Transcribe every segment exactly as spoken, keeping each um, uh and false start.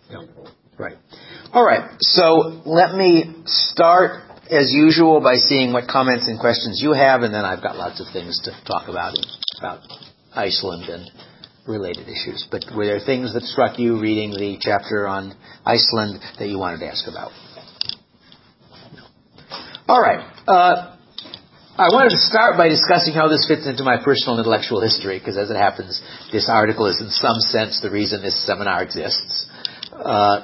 Yeah. Right. All right. So let me start, as usual, by seeing what comments and questions you have, and then I've got lots of things to talk about about Iceland and related issues. But were there things that struck you reading the chapter on Iceland that you wanted to ask about? All right. Uh, I wanted to start by discussing how this fits into my personal intellectual history, because as it happens, this article is in some sense the reason this seminar exists. Uh,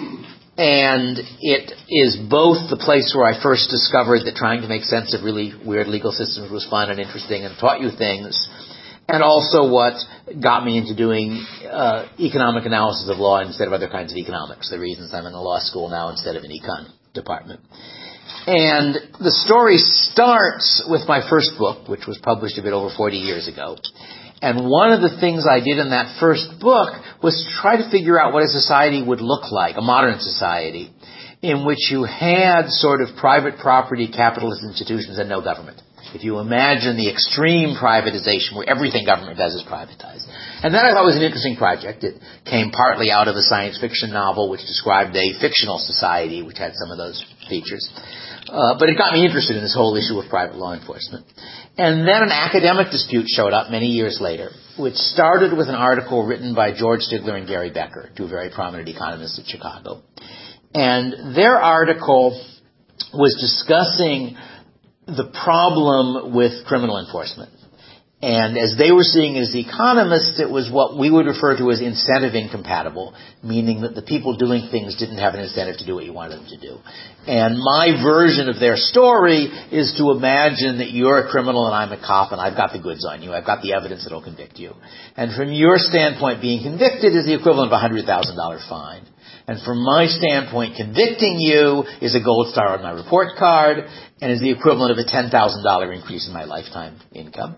and it is both the place where I first discovered that trying to make sense of really weird legal systems was fun and interesting and taught you things, and also what got me into doing uh, economic analysis of law instead of other kinds of economics, the reasons I'm in a law school now instead of an econ department. And the story starts with my first book, which was published a bit over forty years ago. And one of the things I did in that first book was to try to figure out what a society would look like, a modern society, in which you had sort of private property, capitalist institutions, and no government. If you imagine the extreme privatization where everything government does is privatized. And that I thought was an interesting project. It came partly out of a science fiction novel which described a fictional society which had some of those features. Uh, but it got me interested in this whole issue of private law enforcement. And then an academic dispute showed up many years later, which started with an article written by George Stigler and Gary Becker, two very prominent economists at Chicago. And their article was discussing the problem with criminal enforcement. And as they were seeing it as economists, it was what we would refer to as incentive incompatible, meaning that the people doing things didn't have an incentive to do what you wanted them to do. And my version of their story is to imagine that you're a criminal and I'm a cop and I've got the goods on you. I've got the evidence that will convict you. And from your standpoint, being convicted is the equivalent of a one hundred thousand dollars fine. And from my standpoint, convicting you is a gold star on my report card and is the equivalent of a ten thousand dollars increase in my lifetime income.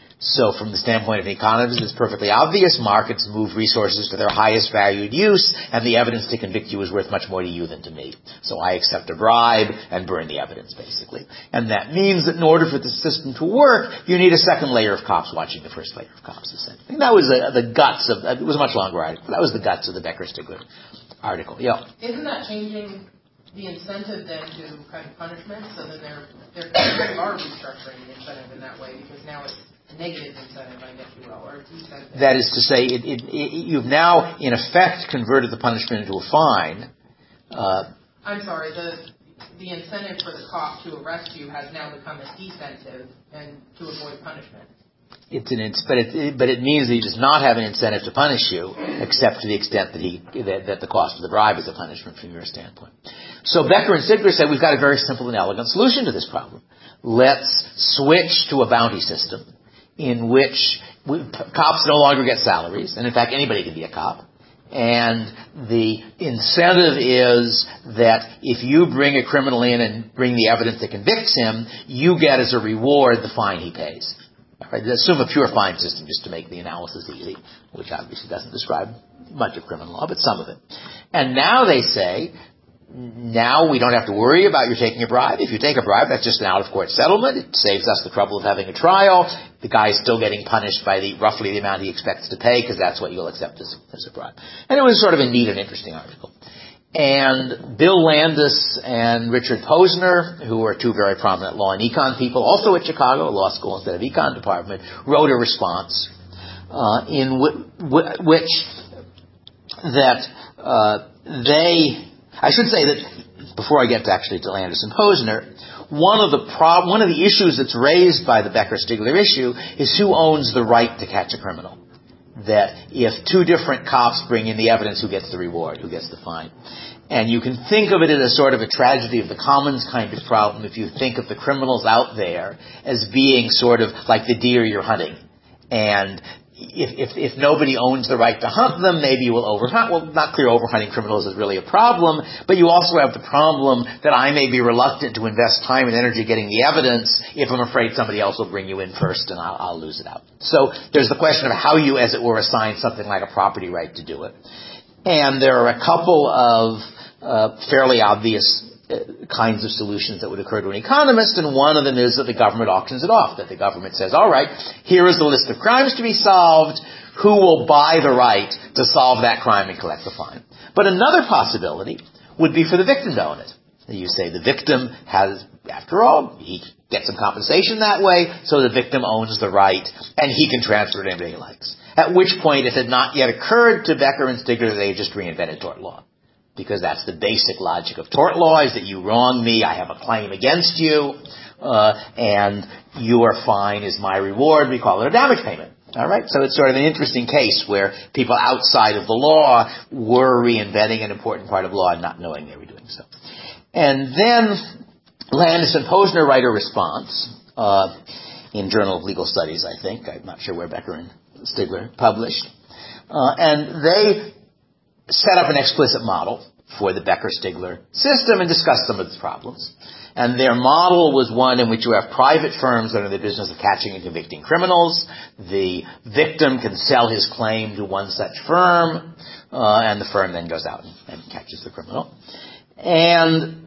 So from the standpoint of an economist, it's perfectly obvious. Markets move resources to their highest valued use, and the evidence to convict you is worth much more to you than to me. So I accept a bribe and burn the evidence, basically. And that means that in order for the system to work, you need a second layer of cops watching the first layer of cops, essentially. And that was the, the guts of, it was a much longer article, but that was the guts of the Becker-Stigler article. Yeah. Isn't that changing the incentive then to kind of punishment? So then they're, they're kind of are restructuring the incentive in that way, because now it's negative incentive, I guess you will, or incentive. That is to say, it, it, it, you've now, in effect, converted the punishment into a fine. Uh, I'm sorry, the the incentive for the cop to arrest you has now become a decentive and to avoid punishment. It's an, but it, but it means that he does not have an incentive to punish you, except to the extent that he that, that the cost of the bribe is a punishment from your standpoint. So Becker and Stigler said we've got a very simple and elegant solution to this problem. Let's switch to a bounty system in which we, cops no longer get salaries, and in fact anybody can be a cop. And the incentive is that if you bring a criminal in and bring the evidence that convicts him, you get as a reward the fine he pays. Right? Assume a pure fine system just to make the analysis easy, which obviously doesn't describe much of criminal law, but some of it. And now they say, now we don't have to worry about you taking a bribe. If you take a bribe, that's just an out-of-court settlement. It saves us the trouble of having a trial. The guy's still getting punished by the roughly the amount he expects to pay, because that's what you'll accept as, as a bribe. And it was sort of a neat and interesting article. And Bill Landis and Richard Posner, who are two very prominent law and econ people, also at Chicago Law School instead of econ department, wrote a response uh, in w- w- which that uh, they... I should say that, before I get to actually to Landis and Posner, one of the prob- one of the issues that's raised by the Becker-Stigler issue is who owns the right to catch a criminal. That if two different cops bring in the evidence, who gets the reward, who gets the fine. And you can think of it as a sort of a tragedy of the commons kind of problem if you think of the criminals out there as being sort of like the deer you're hunting. And If, if, if nobody owns the right to hunt them, maybe you will overhunt. Well, not clear overhunting criminals is really a problem, but you also have the problem that I may be reluctant to invest time and energy getting the evidence if I'm afraid somebody else will bring you in first and I'll, I'll lose it out. So there's the question of how you, as it were, assign something like a property right to do it. And there are a couple of uh, fairly obvious kinds of solutions that would occur to an economist, and one of them is that the government auctions it off, that the government says, all right, here is the list of crimes to be solved, who will buy the right to solve that crime and collect the fine. But another possibility would be for the victim to own it. You say the victim has, after all, he gets some compensation that way, so the victim owns the right, and he can transfer it to anybody he likes. At which point, it had not yet occurred to Becker and Stigler that they just reinvented tort law. Because that's the basic logic of tort law, is that you wrong me, I have a claim against you, uh, and your fine is my reward. We call it a damage payment. All right? So it's sort of an interesting case where people outside of the law were reinventing an important part of law and not knowing they were doing so. And then Landis and Posner write a response uh, in Journal of Legal Studies, I think. I'm not sure where Becker and Stigler published. Uh, and they set up an explicit model for the Becker-Stigler system and discussed some of its problems. And their model was one in which you have private firms that are in the business of catching and convicting criminals. The victim can sell his claim to one such firm, uh, and the firm then goes out and, and catches the criminal. And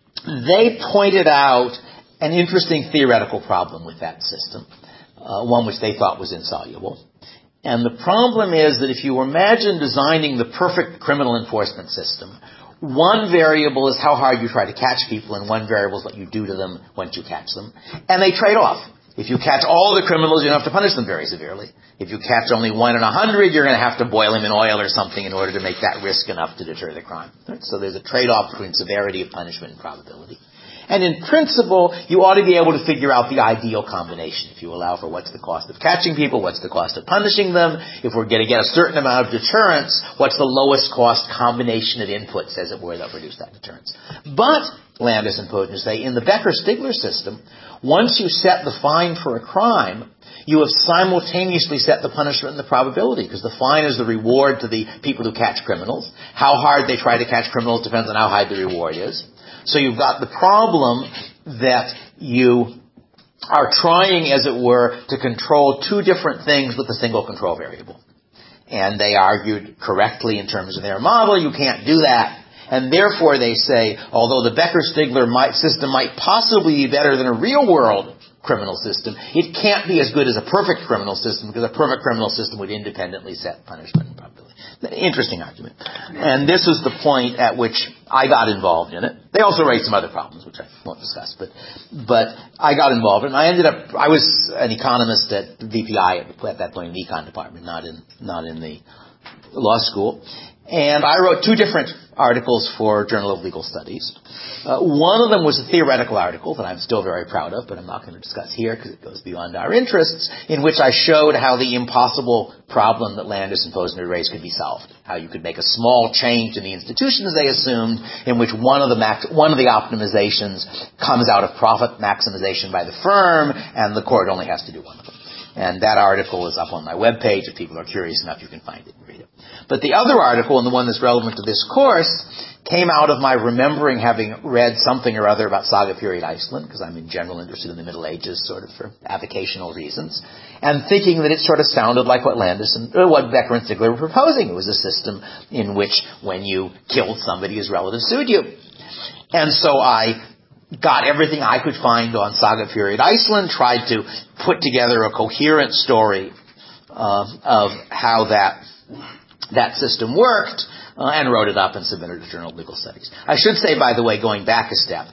they pointed out an interesting theoretical problem with that system, uh, one which they thought was insoluble. And the problem is that if you imagine designing the perfect criminal enforcement system, one variable is how hard you try to catch people, and one variable is what you do to them once you catch them. And they trade off. If you catch all the criminals, you don't have to punish them very severely. If you catch only one in a hundred, you're going to have to boil him in oil or something in order to make that risk enough to deter the crime. Right? So there's a trade-off between severity of punishment and probability. And in principle, you ought to be able to figure out the ideal combination. If you allow for what's the cost of catching people, what's the cost of punishing them, if we're going to get a certain amount of deterrence, what's the lowest cost combination of inputs, as it were, that produce that deterrence. But, Landis and Posner say, in the Becker-Stigler system, once you set the fine for a crime, you have simultaneously set the punishment and the probability, because the fine is the reward to the people who catch criminals. How hard they try to catch criminals depends on how high the reward is. So you've got the problem that you are trying, as it were, to control two different things with a single control variable. And they argued correctly in terms of their model, you can't do that. And therefore they say, although the Becker-Stigler might, system might possibly be better than a real-world criminal system, it can't be as good as a perfect criminal system, because a perfect criminal system would independently set punishment and probability. Interesting argument. And this is the point at which I got involved in it. They also raised some other problems, which I won't discuss, but but I got involved in it. And I ended up, I was an economist at V P I at, at that point in the econ department, not in not in the law school. And I wrote two different articles for Journal of Legal Studies. Uh, one of them was a theoretical article that I'm still very proud of, but I'm not going to discuss here because it goes beyond our interests, in which I showed how the impossible problem that Landis and Posner raised could be solved. How you could make a small change in the institutions they assumed, in which one of the max, one of the optimizations comes out of profit maximization by the firm, and the court only has to do one of them. And that article is up on my webpage. If people are curious enough, you can find it and read it. But the other article, and the one that's relevant to this course, came out of my remembering having read something or other about Saga period Iceland, because I'm in general interested in the Middle Ages, sort of for avocational reasons, and thinking that it sort of sounded like what Landis and or what Becker and Stigler were proposing. It was a system in which when you killed somebody, his relative sued you. And so I got everything I could find on Saga period Iceland, tried to put together a coherent story uh, of how that that system worked, uh, and wrote it up and submitted it to Journal of Legal Studies. I should say, by the way, going back a step,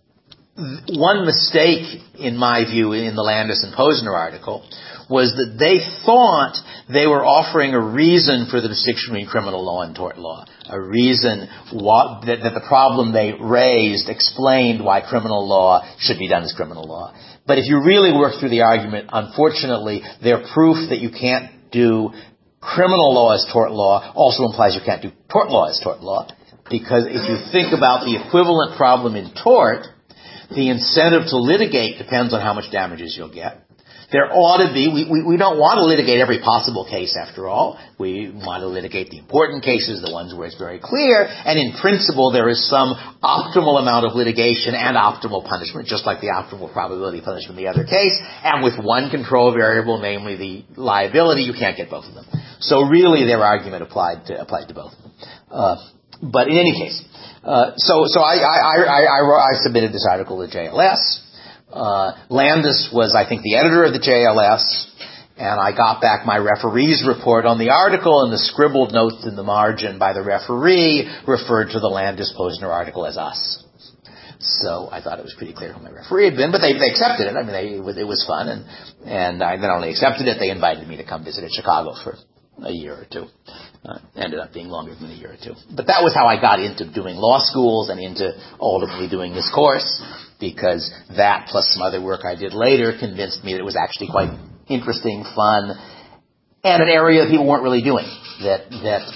one mistake, in my view, in the Landis and Posner article was that they thought they were offering a reason for the distinction between criminal law and tort law, a reason what, that, that the problem they raised explained why criminal law should be done as criminal law. But if you really work through the argument, unfortunately, their proof that you can't do criminal law as tort law also implies you can't do tort law as tort law, because if you think about the equivalent problem in tort, the incentive to litigate depends on how much damages you'll get. There ought to be, we, we, we don't want to litigate every possible case after all. We want to litigate the important cases, the ones where it's very clear, and in principle there is some optimal amount of litigation and optimal punishment, just like the optimal probability of punishment in the other case, and with one control variable, namely the liability, you can't get both of them. So really their argument applied to, applied to both of them. Uh, but in any case, uh, so, so I, I, I, I, I submitted this article to J L S. Uh, Landis was, I think, the editor of the J L S, And I got back my referee's report on the article, and the scribbled notes in the margin by the referee referred to the land disposer article as us. So I thought it was pretty clear who my referee had been, but they, they accepted it. I mean, they, it, was, it was fun, and, and I not only accepted it, they invited me to come visit Chicago for a year or two. Uh, ended up being longer than a year or two. But that was how I got into doing law schools and into ultimately doing this course, because that plus some other work I did later convinced me that it was actually quite interesting, fun, and an area that people weren't really doing. That that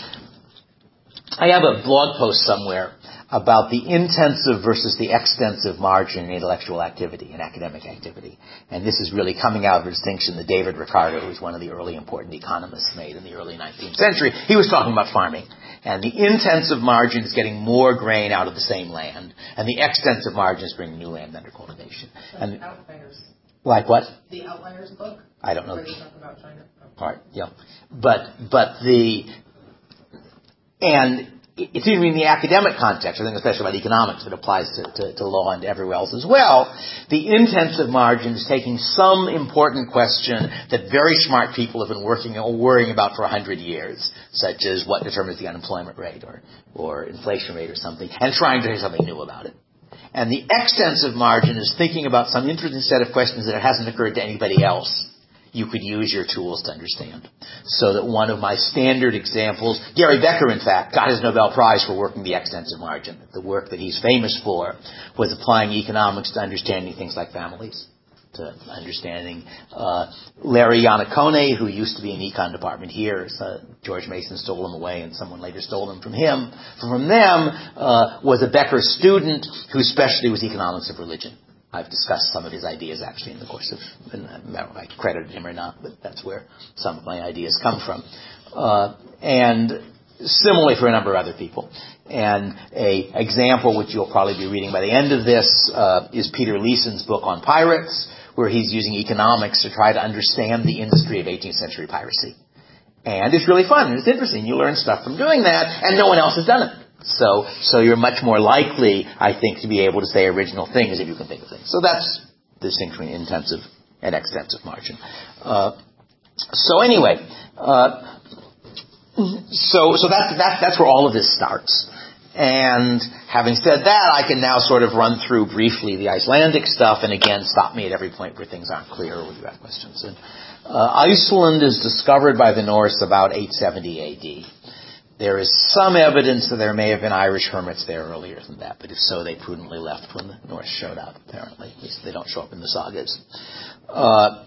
I have a blog post somewhere about the intensive versus the extensive margin in intellectual activity and academic activity. And this is really coming out of a distinction that David Ricardo, who was one of the early important economists, made in the early nineteenth century. He was talking about farming. And the intensive margin is getting more grain out of the same land. And the extensive margin is bringing new land under cultivation. Like and Outliers. Like what? The Outliers book? I don't know. Where they talk about China. Part, yeah. But, but the, and it's even in the academic context, I think especially about economics, it applies to, to, to law and everywhere else as well. The intensive margin is taking some important question that very smart people have been working or worrying about for a hundred years, such as what determines the unemployment rate or, or inflation rate or something, and trying to do something new about it. And the extensive margin is thinking about some interesting set of questions that it hasn't occurred to anybody else. You could use your tools to understand. So that one of my standard examples, Gary Becker, in fact, got his Nobel Prize for working the extensive margin. The work that he's famous for was applying economics to understanding things like families, to understanding uh, Larry Iannacone, who used to be in the econ department here. So George Mason stole him away, and someone later stole them from him. From them uh, was a Becker student whose specialty was economics of religion. I've discussed some of his ideas actually in the course of, and I don't know if I credited him or not, but that's where some of my ideas come from. Uh, and similarly for a number of other people. And a example which you'll probably be reading by the end of this uh, is Peter Leeson's book on pirates, where he's using economics to try to understand the industry of eighteenth century piracy. And it's really fun and it's interesting. You learn stuff from doing that, and no one else has done it. So, so you're much more likely, I think, to be able to say original things if you can think of things. So that's the distinction between intensive and extensive margin. Uh, so anyway, uh, so so that's that's that's where all of this starts. And having said that, I can now sort of run through briefly the Icelandic stuff, and again, stop me at every point where things aren't clear or where you have questions. And, uh, Iceland is discovered by the Norse about eight seventy A D. There is some evidence that there may have been Irish hermits there earlier than that, but if so, they prudently left when the Norse showed up, apparently. At least they don't show up in the sagas. Uh,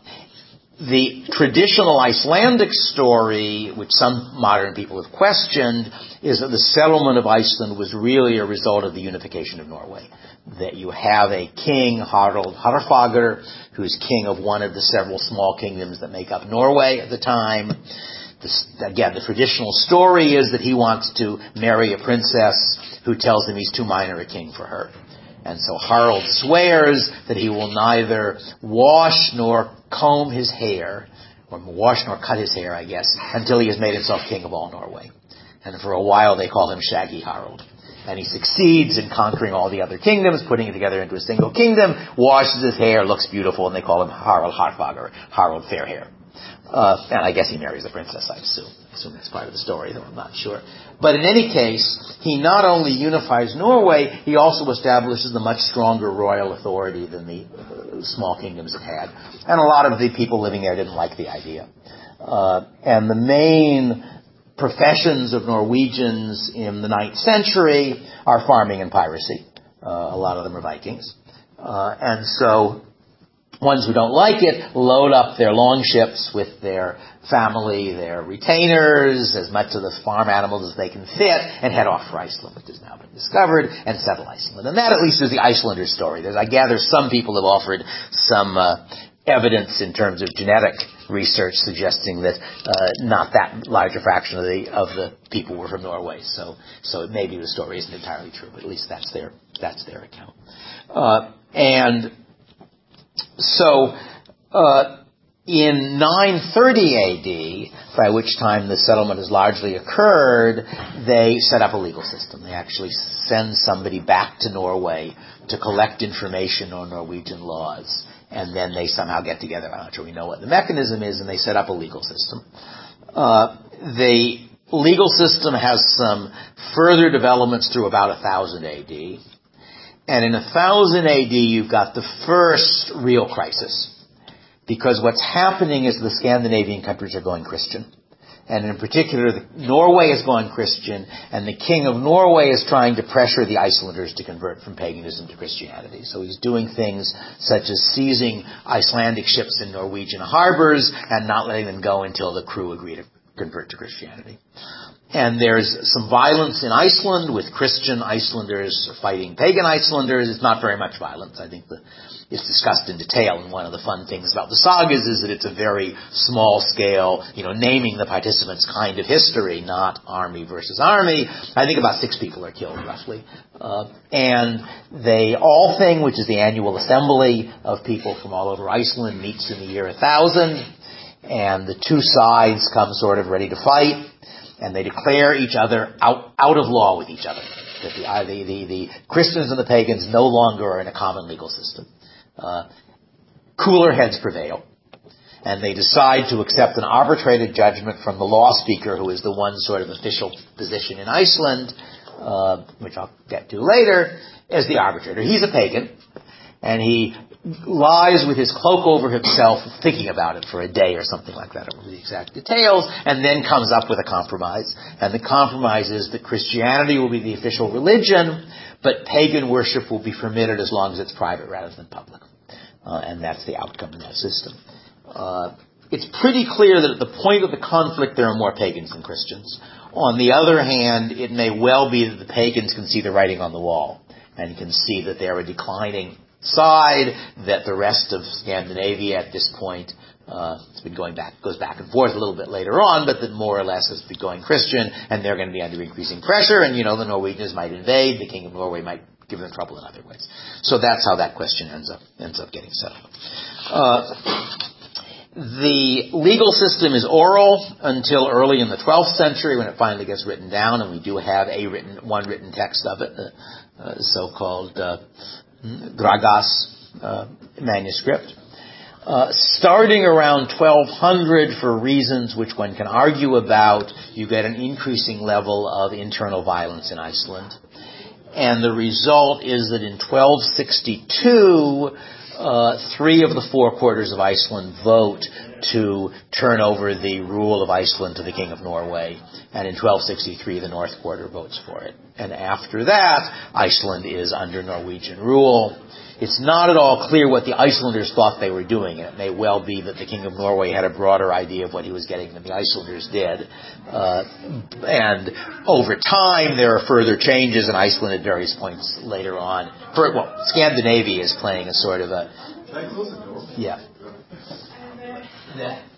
the traditional Icelandic story, which some modern people have questioned, is that the settlement of Iceland was really a result of the unification of Norway. That you have a king, Harald Harfager, who's king of one of the several small kingdoms that make up Norway at the time. This, again, the traditional story is that he wants to marry a princess who tells him he's too minor a king for her. And so Harald swears that he will neither wash nor comb his hair, or wash nor cut his hair, I guess, until he has made himself king of all Norway. And for a while they call him Shaggy Harald. And he succeeds in conquering all the other kingdoms, putting it together into a single kingdom, washes his hair, looks beautiful, and they call him Harald Harfager, Harald Fair Hair. Uh, and I guess he marries a princess, I assume. I assume that's part of the story, though I'm not sure. But in any case, he not only unifies Norway, he also establishes a much stronger royal authority than the uh, small kingdoms it had. And a lot of the people living there didn't like the idea. Uh, and the main professions of Norwegians in the ninth century are farming and piracy. Uh, a lot of them are Vikings. Uh, and so ones who don't like it load up their longships with their family, their retainers, as much of the farm animals as they can fit, and head off for Iceland, which has now been discovered, and settle Iceland. And that, at least, is the Icelander story. There's, I gather some people have offered some uh, evidence in terms of genetic research suggesting that uh, not that large a fraction of the of the people were from Norway. So, so maybe the story isn't entirely true, but at least that's their that's their account. Uh, and So, uh, in nine thirty A D, by which time the settlement has largely occurred, they set up a legal system. They actually send somebody back to Norway to collect information on Norwegian laws. and then they somehow get together. I'm not sure we know what the mechanism is, and they set up a legal system. Uh, the legal system has some further developments through about one thousand A D. And in one thousand A D, you've got the first real crisis. Because what's happening is the Scandinavian countries are going Christian. And in particular, the, Norway has gone Christian, and the king of Norway is trying to pressure the Icelanders to convert from paganism to Christianity. So he's doing things such as seizing Icelandic ships in Norwegian harbors and not letting them go until the crew agree to convert to Christianity. And there's some violence in Iceland with Christian Icelanders fighting pagan Icelanders. It's not very much violence. I think the, it's discussed in detail. And one of the fun things about the sagas is that it's a very small scale, you know, naming the participants kind of history, not army versus army. I think about six people are killed, roughly. Uh, and they all thing, which is the annual assembly of people from all over Iceland, meets in the year one thousand. And the two sides come sort of ready to fight. And they declare each other out, out of law with each other. That the, the, the, the Christians and the pagans no longer are in a common legal system. Uh, cooler heads prevail. And they decide to accept an arbitrated judgment from the law speaker, who is the one sort of official position in Iceland, uh, which I'll get to later, as the arbitrator. He's a pagan. And he lies with his cloak over himself, thinking about it for a day or something like that. I don't remember the exact details, and then comes up with a compromise. And the compromise is that Christianity will be the official religion, but pagan worship will be permitted as long as it's private rather than public. Uh, and that's the outcome in that system. Uh, it's pretty clear that at the point of the conflict there are more pagans than Christians. On the other hand, it may well be that the pagans can see the writing on the wall and can see that they're a declining side, that the rest of Scandinavia at this point, uh, it's been going back, goes back and forth a little bit later on, but that more or less has been going Christian, and they're going to be under increasing pressure, and you know, the Norwegians might invade, the king of Norway might give them trouble in other ways. So that's how that question ends up, ends up getting settled. Uh, the legal system is oral until early in the twelfth century when it finally gets written down, and we do have a written, one written text of it, the uh, so-called, uh, Gragas uh, manuscript. Uh, starting around twelve hundred, for reasons which one can argue about, you get an increasing level of internal violence in Iceland. And the result is that in twelve sixty-two, uh, three of the four quarters of Iceland vote to turn over the rule of Iceland to the king of Norway. And in twelve sixty-three, the North Quarter votes for it. And after that, Iceland is under Norwegian rule. It's not at all clear what the Icelanders thought they were doing. It may well be that the king of Norway had a broader idea of what he was getting than the Icelanders did. Uh, and over time, there are further changes in Iceland at various points later on. For, well, Scandinavia is playing a sort of a... Can I close the door? Yeah. Yeah.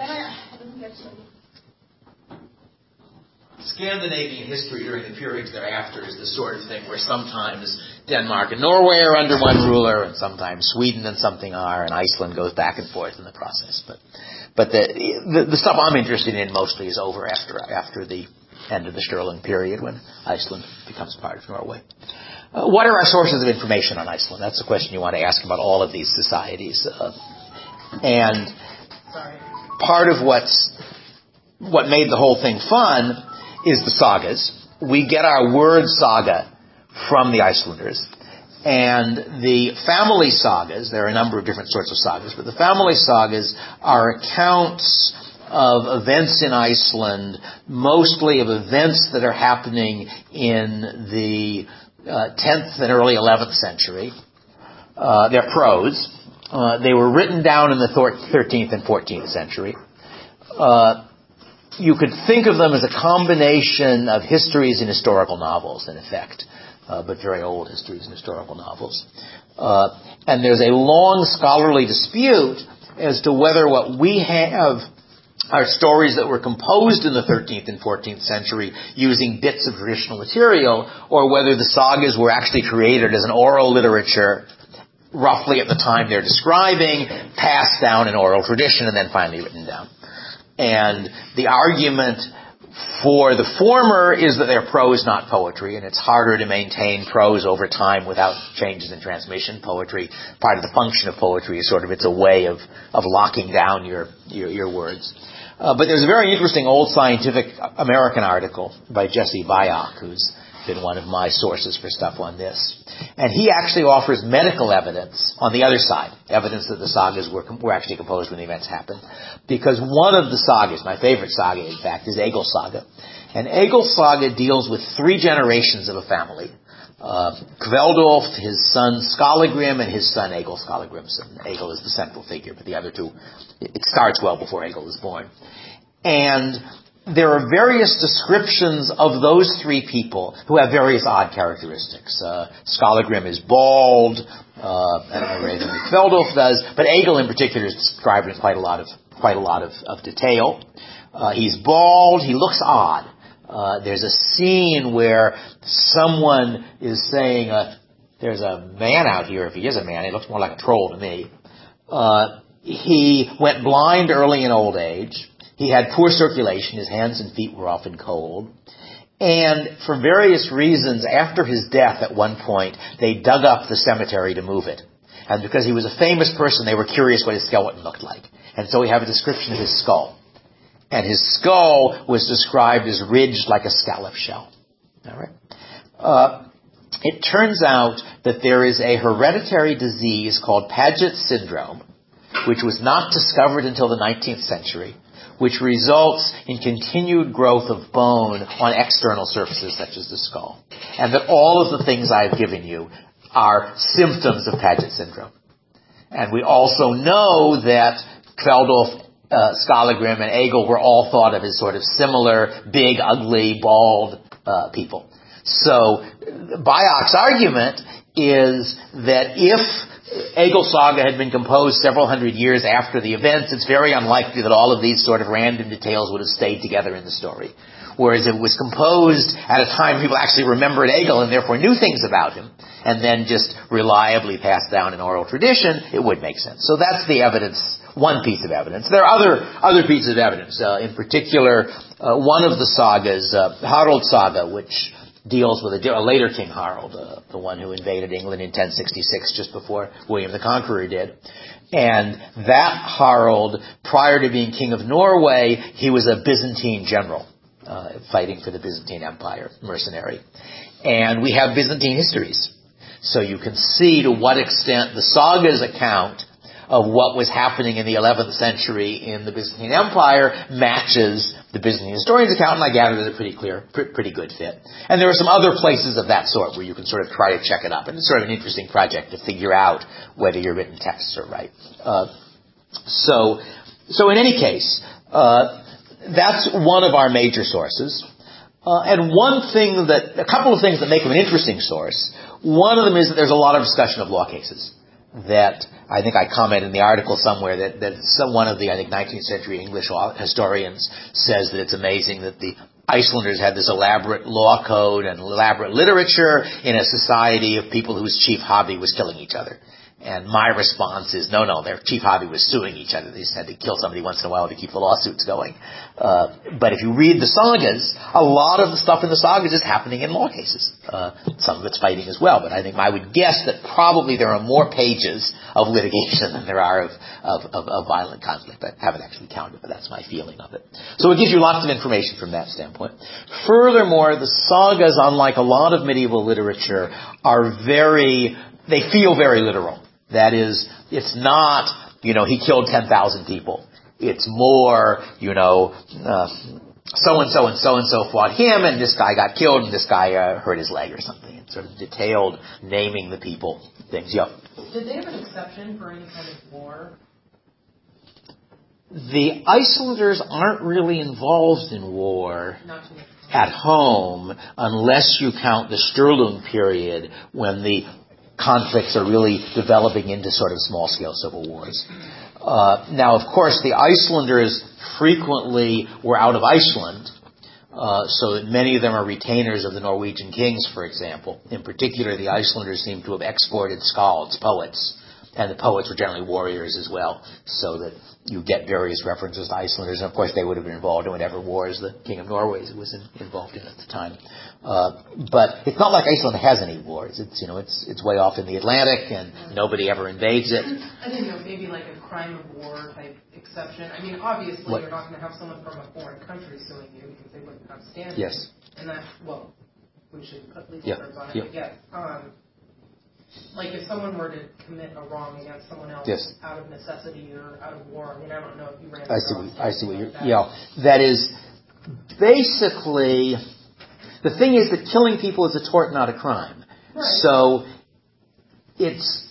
Scandinavian history during the periods thereafter is the sort of thing where sometimes Denmark and Norway are under one ruler, and sometimes Sweden and something are, and Iceland goes back and forth in the process. But but the the, the stuff I'm interested in mostly is over after after the end of the Stirling period, when Iceland becomes part of Norway. Uh, what are our sources of information on Iceland? That's the question you want to ask about all of these societies. Uh, and Sorry. part of what's what made the whole thing fun is the sagas. We get our word saga from the Icelanders. And the family sagas, there are a number of different sorts of sagas, but the family sagas are accounts of events in Iceland, mostly of events that are happening in the uh, tenth and early eleventh century. Uh, they're prose. Uh, they were written down in the thirteenth and fourteenth century. Uh, You could think of them as a combination of histories and historical novels, in effect, uh, but very old histories and historical novels. Uh, and there's a long scholarly dispute as to whether what we have are stories that were composed in the thirteenth and fourteenth century using bits of traditional material, or whether the sagas were actually created as an oral literature roughly at the time they're describing, passed down in oral tradition, and then finally written down. And the argument For the former is that they're prose, not poetry, and it's harder to maintain prose over time without changes in transmission. Poetry, part of the function of poetry is sort of it's a way of, of locking down your, your, your words. Uh, but there's a very interesting old scientific American article by Jesse Byock, who's been one of my sources for stuff on this. And he actually offers medical evidence on the other side, evidence that the sagas were, were actually composed when the events happened. Because one of the sagas, my favorite saga, in fact, is Egil's saga. And Egil's saga deals with three generations of a family. Uh, Kveldulf, his son Skallagrim, and his son Egil Skallagrimson. Egil is the central figure, but the other two, it starts well before Egil is born. And there are various descriptions of those three people who have various odd characteristics. Uh, Skallagrim is bald, uh, I don't know what Kveldulf does, but Egil in particular is described in quite a lot of, quite a lot of, of detail. Uh, he's bald, he looks odd. Uh, there's a scene where someone is saying, uh, there's a man out here, if he is a man, he looks more like a troll to me. Uh, he went blind early in old age. He had poor circulation. His hands and feet were often cold. And for various reasons, after his death at one point, they dug up the cemetery to move it. And because he was a famous person, they were curious what his skeleton looked like. And so we have a description of his skull. And his skull was described as ridged like a scallop shell. All right. Uh, it turns out that there is a hereditary disease called Paget syndrome, which was not discovered until the nineteenth century, which results in continued growth of bone on external surfaces such as the skull. And that all of the things I've given you are symptoms of Paget syndrome. And we also know that Kveldulf, uh, Skallagrim, and Egil were all thought of as sort of similar, big, ugly, bald uh, people. So Byock's argument is that if Egil's saga had been composed several hundred years after the events, it's very unlikely that all of these sort of random details would have stayed together in the story. Whereas if it was composed at a time people actually remembered Egil and therefore knew things about him, and then just reliably passed down in oral tradition, it would make sense. So that's the evidence, one piece of evidence. There are other other pieces of evidence. Uh, in particular, uh, one of the sagas, uh, Harald's saga, which deals with a, a later King Harald, uh, the one who invaded England in ten sixty-six, just before William the Conqueror did. And that Harald, prior to being King of Norway, he was a Byzantine general, uh, fighting for the Byzantine Empire, mercenary. And we have Byzantine histories. So you can see to what extent the saga's account of what was happening in the eleventh century in the Byzantine Empire matches the Byzantine historian's account, and I gather there's a pretty clear, pretty good fit. And there are some other places of that sort where you can sort of try to check it up, and it's sort of an interesting project to figure out whether your written texts are right. Uh, so, so in any case, uh, that's one of our major sources. Uh, and one thing that, a couple of things that make them an interesting source. One of them is that there's a lot of discussion of law cases. That I think I comment in the article somewhere that, that some, one of the, I think, nineteenth century English law historians says that it's amazing that the Icelanders had this elaborate law code and elaborate literature in a society of people whose chief hobby was killing each other. And my response is, no, no, their chief hobby was suing each other. They just had to kill somebody once in a while to keep the lawsuits going. Uh, but if you read the sagas, a lot of the stuff in the sagas is happening in law cases. Uh, some of it's fighting as well, but I think I would guess that probably there are more pages of litigation than there are of, of, of, of violent conflict. I haven't actually counted, but that's my feeling of it. So it gives you lots of information from that standpoint. Furthermore, the sagas, unlike a lot of medieval literature, are very, they feel very literal. That is, it's not, you know, he killed ten thousand people. It's more, you know, uh, so-and-so and so-and-so fought him, and this guy got killed, and this guy uh, hurt his leg or something. It's sort of detailed, naming the people, things. Yeah. Did they have an exception for any kind of war? The Icelanders aren't really involved in war at home unless you count the Sturlung period when the conflicts are really developing into sort of small-scale civil wars. Uh, now, of course, the Icelanders frequently were out of Iceland, uh, so that many of them are retainers of the Norwegian kings, for example. In particular, the Icelanders seem to have exported skalds, poets, and the poets were generally warriors as well, so that you get various references to Icelanders, and of course they would have been involved in whatever wars the King of Norway was in, involved in at the time. Uh, but it's not like Iceland has any wars. It's, you know, it's it's way off in the Atlantic, and yeah. nobody ever invades it. I think, you know, maybe like a crime of war type exception. I mean, obviously what? You're not going to have someone from a foreign country suing you because they wouldn't have standing. Yes. And that's, well, we should put legal yeah. terms on it, yeah. I guess. Um, like if someone were to commit a wrong against someone else yes. out of necessity or out of war, I mean, I don't know if you ran I see what, I see what you're, like that. yeah. That is basically, the thing is that killing people is a tort, not a crime. Right. So it's,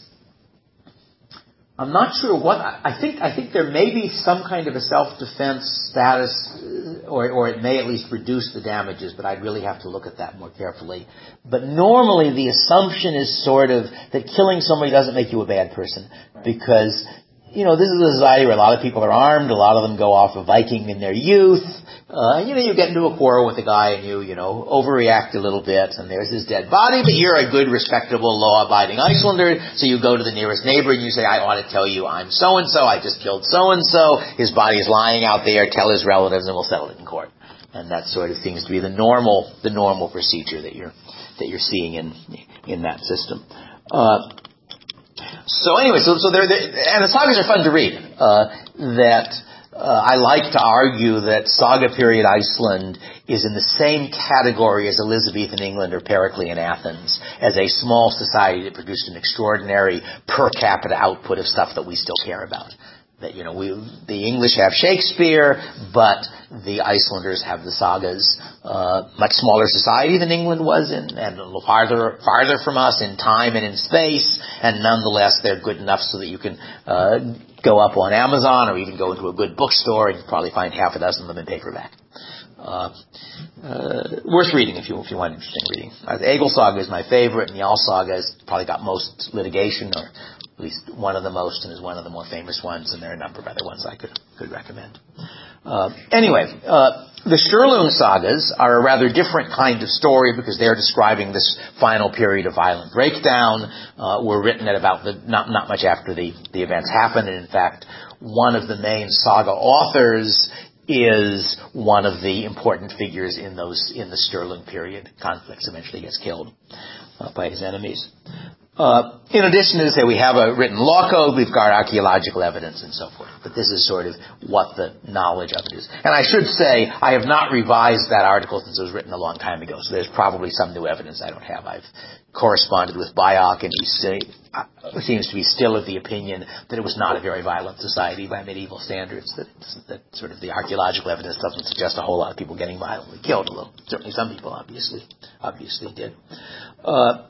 I'm not sure what, I think, I think there may be some kind of a self-defense status, or, or it may at least reduce the damages, but I'd really have to look at that more carefully. But normally the assumption is sort of that killing somebody doesn't make you a bad person, because, you know, this is a society where a lot of people are armed, a lot of them go off a Viking in their youth, uh, you know, you get into a quarrel with a guy and you, you know, overreact a little bit, and there's his dead body, but you're a good, respectable, law-abiding Icelander, so you go to the nearest neighbor and you say, I ought to tell you I'm so-and-so, I just killed so-and-so, his body is lying out there, tell his relatives and we'll settle it in court. And that sort of seems to be the normal, the normal procedure that you're, that you're seeing in, in that system. Uh, so anyway, so, so they're, they're, and the sagas are fun to read, uh, that, Uh, I like to argue that saga period Iceland is in the same category as Elizabethan England or Periclean Athens, as a small society that produced an extraordinary per capita output of stuff that we still care about. That, you know, we, the English have Shakespeare, but the Icelanders have the sagas. Uh, much smaller society than England was in, and a little farther, farther from us in time and in space, and nonetheless they're good enough so that you can, uh, go up on Amazon or even go into a good bookstore and you probably find half a dozen of them in paperback. Uh, uh, worth reading if you, if you want interesting reading. Uh, the Egil Saga is my favorite, and the Jarl Saga has probably got most litigation, or at least one of the most, and is one of the more famous ones, and there are a number of other ones I could, could recommend. Uh, anyway, uh, the Sturlung sagas are a rather different kind of story because they're describing this final period of violent breakdown. Uh, were written at about the, not, not much after the, the events happened, and in fact, one of the main saga authors is one of the important figures in those, in the Sturlung period conflicts. Eventually gets killed uh, by his enemies. Uh, in addition to, say, we have a written law code, we've got archaeological evidence and so forth. But this is sort of what the knowledge of it is. And I should say, I have not revised that article since it was written a long time ago, so there's probably some new evidence I don't have. I've corresponded with Bayok, and he say, uh, seems to be still of the opinion that it was not a very violent society by medieval standards, that, that sort of the archaeological evidence doesn't suggest a whole lot of people getting violently killed, although certainly some people obviously, obviously did. Uh,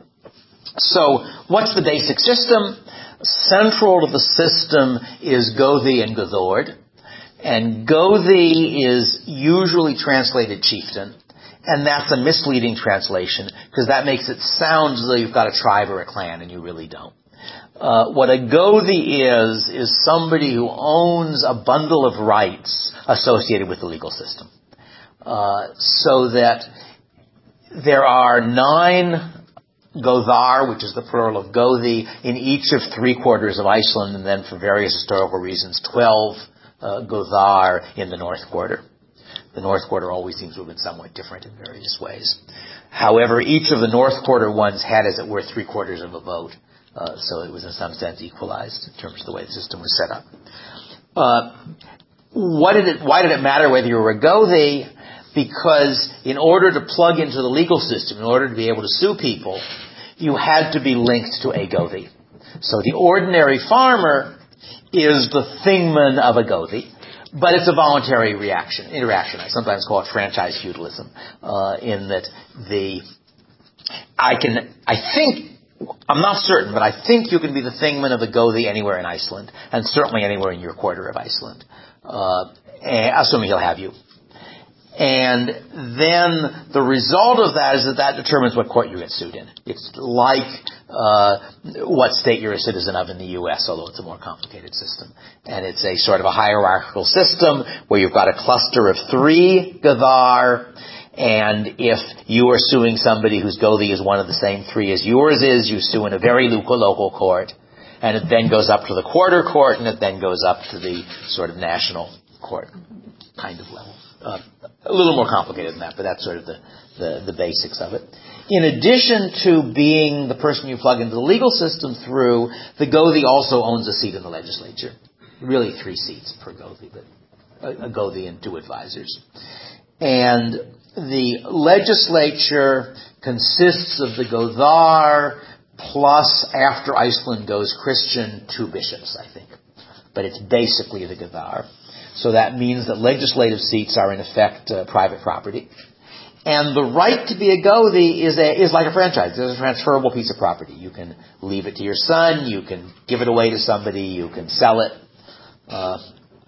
So, what's the basic system? Central to the system is Gothi and Gothord. And Gothi is usually translated chieftain. And that's a misleading translation, because that makes it sound as though you've got a tribe or a clan, and you really don't. Uh, what a Gothi is, is somebody who owns a bundle of rights associated with the legal system. Uh, so that there are nine Gothar, which is the plural of Gothi, in each of three quarters of Iceland, and then for various historical reasons, twelve uh, Gothar in the North Quarter. The North Quarter always seems to have been somewhat different in various ways. However, each of the North Quarter ones had, as it were, three quarters of a vote, uh, so it was in some sense equalized in terms of the way the system was set up. Uh, what did it, why did it matter whether you were a Gothi? Because in order to plug into the legal system, in order to be able to sue people, you had to be linked to a Gothi. So the ordinary farmer is the thingman of a Gothi, but it's a voluntary reaction, interaction. I sometimes call it franchise feudalism, uh, in that the, I can, I think, I'm not certain, but I think you can be the thingman of a Gothi anywhere in Iceland, and certainly anywhere in your quarter of Iceland, uh, assuming he'll have you. And then the result of that is that that determines what court you get sued in. It's like uh, what state you're a citizen of in the U S, although it's a more complicated system. And it's a sort of a hierarchical system where you've got a cluster of three Gothar, and if you are suing somebody whose Gothi is one of the same three as yours is, you sue in a very local, local court. and it then goes up to the quarter court, and it then goes up to the sort of national court kind of level. Uh, a little more complicated than that, but that's sort of the, the, the basics of it. In addition to being the person you plug into the legal system through, the Gothi also owns a seat in the legislature. Really three seats per Gothi, but a, a Gothi and two advisors. And the legislature consists of the Gothar plus, after Iceland goes Christian, two bishops, I think. But it's basically the Gothar. So that means that legislative seats are in effect uh, private property. And the right to be a Gothi is a, is like a franchise. It's a transferable piece of property. You can leave it to your son, you can give it away to somebody, you can sell it. Uh,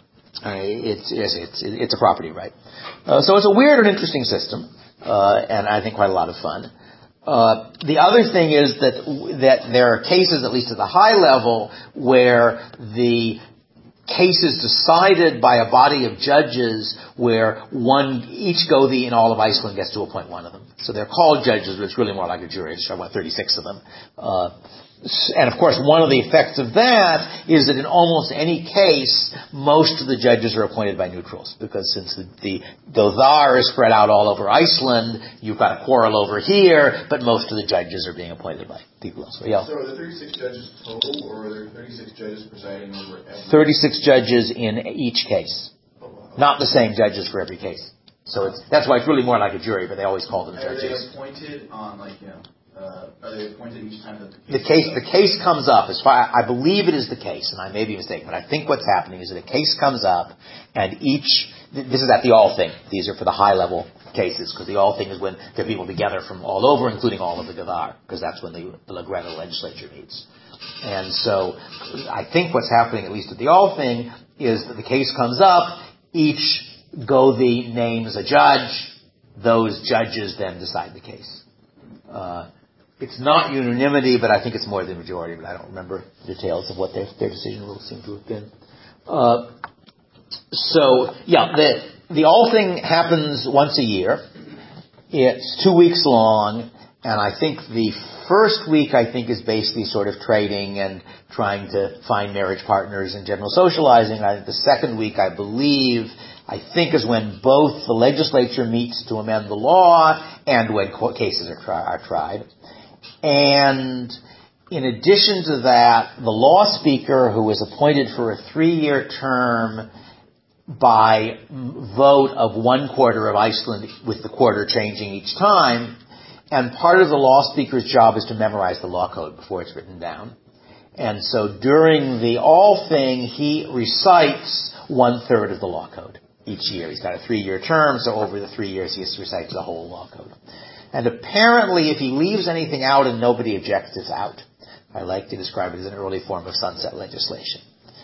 it's, it's, it's, it's a property right. Uh, so it's a weird and interesting system, uh, and I think quite a lot of fun. Uh, the other thing is that that there are cases, at least at the high level, where the case is decided by a body of judges where one, each Gothi in all of Iceland gets to appoint one of them. So they're called judges, but it's really more like a jury. There's about thirty-six of them. Uh, and of course, one of the effects of that is that in almost any case, most of the judges are appointed by neutrals, because since the, the Gothar is spread out all over Iceland, you've got a quarrel over here, but most of the judges are being appointed by people else. Yeah. So are there thirty-six judges total, or are there thirty-six judges presiding over every... thirty-six judges in each case. Oh, wow. Not the same judges for every case. So it's, that's why it's really more like a jury, but they always call them judges. Are they appointed on, like, you know, uh, are they appointed each time that the case... The case, the case comes up, as far, I believe it is the case, and I may be mistaken, but I think what's happening is that a case comes up, and each, this is at the all thing. These are for the high-level cases, because the all thing is when there are people together from all over, including all of the Gothar, because that's when the, the Lagredo legislature meets. And so I think what's happening, at least at the all thing, is that the case comes up, each Gothi names a judge, those judges then decide the case. Uh, it's not unanimity, but I think it's more than majority, but I don't remember details of what their, their decision rules seem to have been. Uh, so, yeah, the, the all thing happens once a year. It's two weeks long, and I think the first week, I think, is basically sort of trading and trying to find marriage partners and general socializing. I think the second week, I believe, I think is when both the legislature meets to amend the law and when court cases are, tri- are tried. And in addition to that, the law speaker, who is appointed for a three-year term by vote of one quarter of Iceland, with the quarter changing each time, and part of the law speaker's job is to memorize the law code before it's written down. And so during the all thing, he recites one-third of the law code each year. He's got a three-year term, so over the three years he has to recite the whole law code. And apparently, if he leaves anything out and nobody objects, it's out. I like to describe it as an early form of sunset legislation.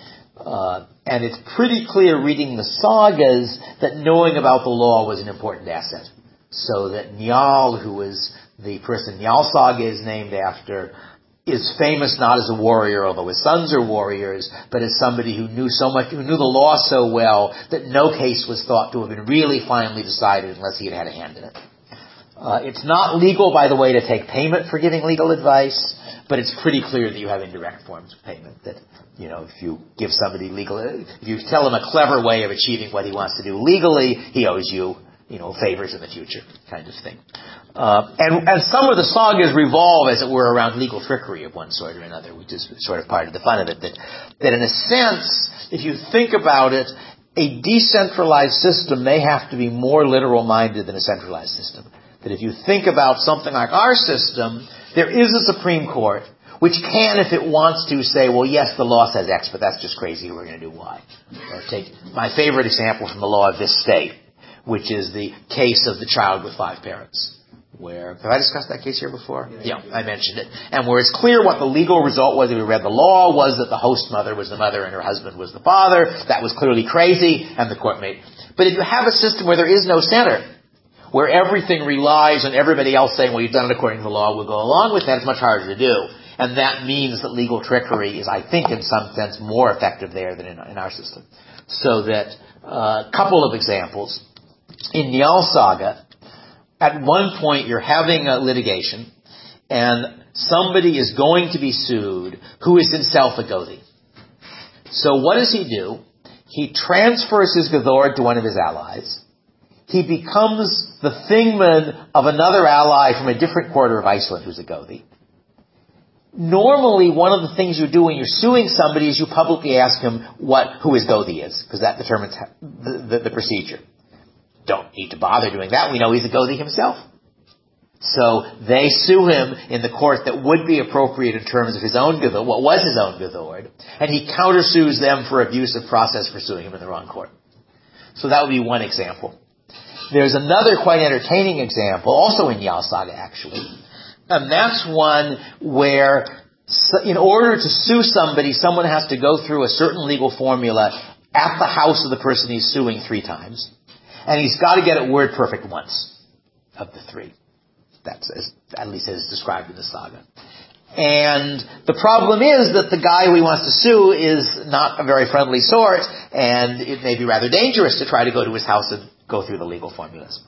Uh, and it's pretty clear reading the sagas that knowing about the law was an important asset. So that Njal, who is the person Njal Saga is named after, is famous not as a warrior, although his sons are warriors, but as somebody who knew so much, who knew the law so well that no case was thought to have been really finally decided unless he had had a hand in it. Uh, it's not legal, by the way, to take payment for giving legal advice, but it's pretty clear that you have indirect forms of payment. That, you know, if you give somebody legal, if you tell him a clever way of achieving what he wants to do legally, he owes you, you know, favors in the future, kind of thing. Uh, and, and some of the sagas revolve, as it were, around legal trickery of one sort or another, which is sort of part of the fun of it. That, that in a sense, if you think about it, a decentralized system may have to be more literal-minded than a centralized system. That if you think about something like our system, there is a Supreme Court which can, if it wants to, say, well, yes, the law says X, but that's just crazy, we're going to do Y. Or take my favorite example from the law of this state, which is the case of the child with five parents. Where, have I discussed that case here before? Yeah, I mentioned it. And where it's clear what the legal result was, if we read the law, was that the host mother was the mother and her husband was the father. That was clearly crazy, and the court made. But if you have a system where there is no center, where everything relies on everybody else saying, well, you've done it according to the law, we'll go along with that, it's much harder to do. And that means that legal trickery is, I think, in some sense, more effective there than in, in our system. So that, a uh, couple of examples. In Njal Saga, at one point you're having a litigation, and somebody is going to be sued who is himself a Gothi. So what does he do? He transfers his Gethord to one of his allies. He becomes the thingman of another ally from a different quarter of Iceland who's a Gothi. Normally, one of the things you do when you're suing somebody is you publicly ask him what who his Gothi is, because that determines the, the, the procedure. Don't need to bother doing that. We know he's a Gothi himself. So they sue him in the court that would be appropriate in terms of his own Gethord, what was his own Gethord, and he countersues them for abuse of process for suing him in the wrong court. So that would be one example. There's another quite entertaining example, also in Jarl Saga actually, and that's one where in order to sue somebody, someone has to go through a certain legal formula at the house of the person he's suing three times, and he's got to get it word perfect once of the three. That's as, at least as described in the saga. And the problem is that the guy who he wants to sue is not a very friendly sort, and it may be rather dangerous to try to go to his house and go through the legal formulas.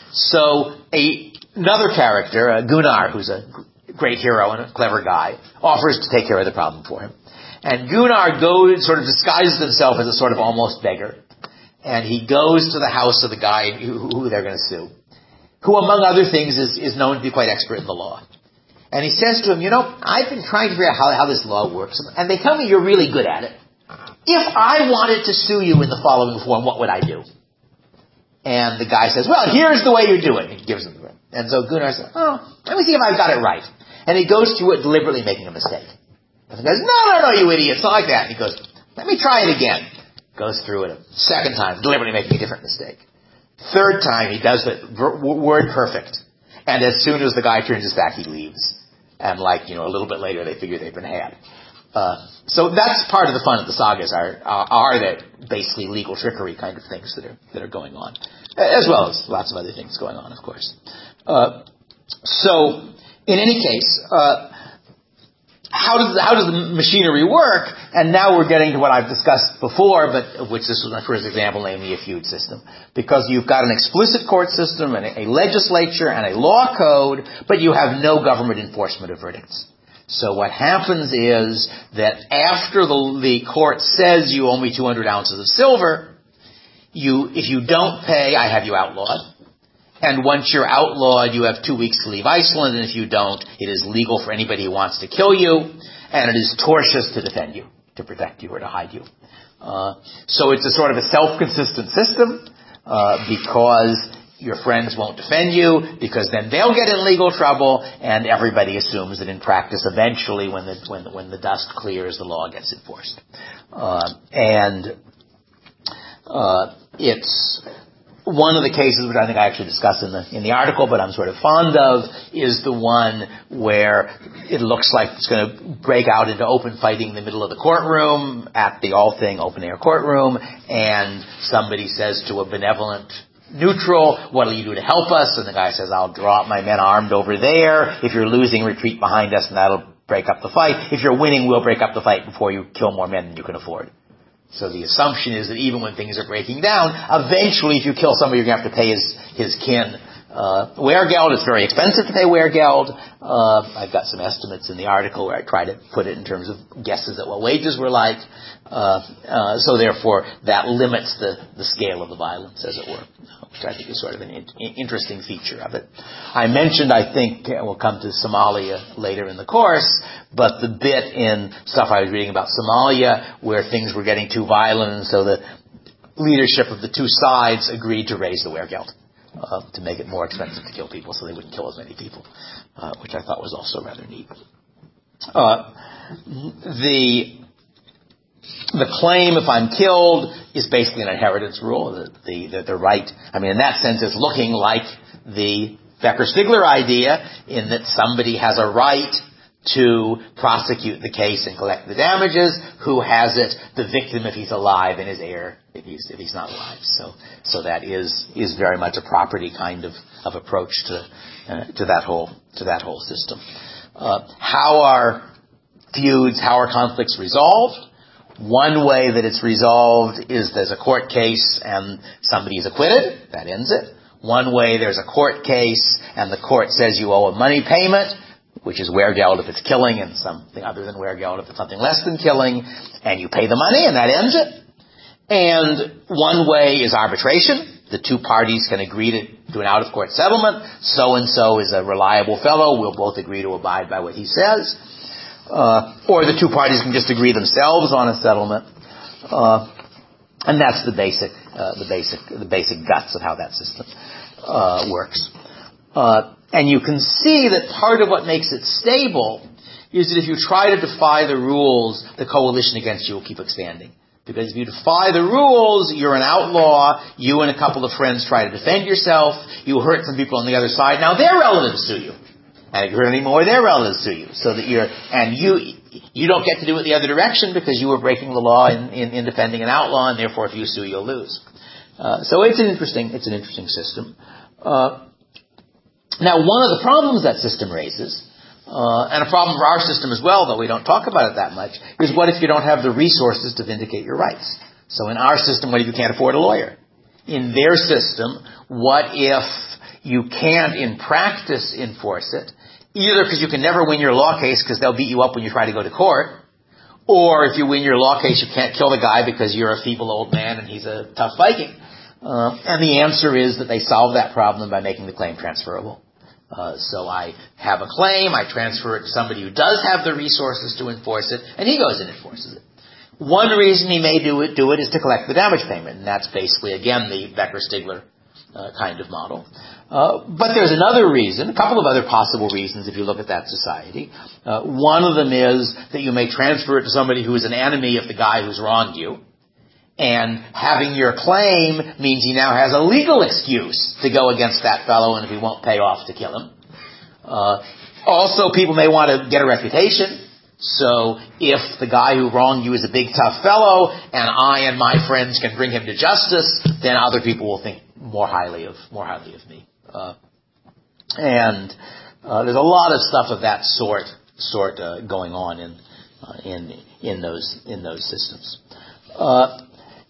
So a, another character, uh, Gunnar, who's a great hero and a clever guy, offers to take care of the problem for him. And Gunnar goes, sort of disguises himself as a sort of almost beggar. And he goes to the house of the guy who, who they're going to sue, who, among other things, is, is known to be quite expert in the law. And he says to him, you know, I've been trying to figure out how, how this law works, and they tell me you're really good at it. If I wanted to sue you in the following form, what would I do? And the guy says, well, here's the way you do it. He gives him the way. And so Gunnar says, oh, let me see if I've got it right. And he goes through it deliberately making a mistake. And he goes, no, no, no, you idiot, it's not like that. And he goes, let me try it again. Goes through it a second time, deliberately making a different mistake. Third time, he does it word perfect. And as soon as the guy turns his back, he leaves. And like, you know, a little bit later, they figure they've been had. Uh, so that's part of the fun of the sagas are, are, are that basically legal trickery kind of things that are, that are going on. As well as lots of other things going on, of course. Uh, so, in any case, uh, how does, how does the machinery work? And now we're getting to what I've discussed before, but of which this was my first example, namely a feud system. Because you've got an explicit court system and a legislature and a law code, but you have no government enforcement of verdicts. So what happens is that after the, the court says you owe me two hundred ounces of silver, you, if you don't pay, I have you outlawed. And once you're outlawed, you have two weeks to leave Iceland, and if you don't, it is legal for anybody who wants to kill you, and it is tortious to defend you, to protect you, or to hide you. Uh, so it's a sort of a self-consistent system, uh, because your friends won't defend you, because then they'll get in legal trouble, and everybody assumes that in practice, eventually, when the when when the dust clears, the law gets enforced. Uh, and uh, it's one of the cases, which I think I actually discussed in the in the article, but I'm sort of fond of, is the one where it looks like it's going to break out into open fighting in the middle of the courtroom at the all-thing open-air courtroom, and somebody says to a benevolent neutral, what'll you do to help us? And the guy says, I'll draw up my men armed over there. If you're losing, retreat behind us, and that'll break up the fight. If you're winning, we'll break up the fight before you kill more men than you can afford. So the assumption is that even when things are breaking down, eventually if you kill somebody, you're going to have to pay his, his kin uh, weargeld. It's very expensive to pay weargeld. Uh, I've got some estimates in the article where I try to put it in terms of guesses at what wages were like. Uh, uh, so therefore, that limits the, the scale of the violence, as it were, which I think is sort of an in- interesting feature of it. I mentioned, I think, we'll come to Somalia later in the course, but the bit in stuff I was reading about Somalia where things were getting too violent, and so the leadership of the two sides agreed to raise the weargeld uh, to make it more expensive to kill people, so they wouldn't kill as many people, uh, which I thought was also rather neat. Uh, the The claim, if I'm killed, is basically an inheritance rule. The, the, the, the right, I mean, in that sense, it's looking like the Becker-Stigler idea in that somebody has a right to prosecute the case and collect the damages. Who has it? The victim, if he's alive, and his heir, if he's if he's not alive. So, so that is is very much a property kind of, of approach to uh, to that whole to that whole system. Uh, how are feuds? How are conflicts resolved? One way that it's resolved is there's a court case and somebody is acquitted. That ends it. One way there's a court case and the court says you owe a money payment. which is Wehrgeld if it's killing, and something other than Wehrgeld if it's something less than killing, and you pay the money, and that ends it. And one way is arbitration. The two parties can agree to do an out-of-court settlement. So-and-so is a reliable fellow. We'll both agree to abide by what he says. Uh, or the two parties can just agree themselves on a settlement. Uh, and that's the basic, uh, the basic, the basic guts of how that system uh, works. Uh, and you can see that part of what makes it stable is that if you try to defy the rules, the coalition against you will keep expanding. Because if you defy the rules, you're an outlaw, you and a couple of friends try to defend yourself, you hurt some people on the other side, now their relatives sue you. And if you hurt any more, their relatives sue you. So that you're, and you, you don't get to do it the other direction because you were breaking the law in, in, in defending an outlaw, and therefore if you sue, you'll lose. Uh, so it's an interesting, it's an interesting system. Uh, now one of the problems that system raises, Uh, and a problem for our system as well, though we don't talk about it that much, is what if you don't have the resources to vindicate your rights? So in our system, what if you can't afford a lawyer? In their system, what if you can't in practice enforce it, either because you can never win your law case because they'll beat you up when you try to go to court, or if you win your law case, you can't kill the guy because you're a feeble old man and he's a tough Viking. Uh, and the answer is that they solve that problem by making the claim transferable. Uh, so I have a claim, I transfer it to somebody who does have the resources to enforce it, and he goes and enforces it. One reason he may do it, do it is to collect the damage payment, and that's basically, again, the Becker-Stigler uh, kind of model. Uh, but there's another reason, a couple of other possible reasons if you look at that society. Uh, one of them is that you may transfer it to somebody who is an enemy of the guy who's wronged you. And having your claim means he now has a legal excuse to go against that fellow, and if he won't pay off, to kill him. Uh, also, people may want to get a reputation. So if the guy who wronged you is a big, tough fellow, and I and my friends can bring him to justice, then other people will think more highly of more highly of me. Uh, and uh, there's a lot of stuff of that sort sort uh, going on in uh, in in those in those systems. Uh,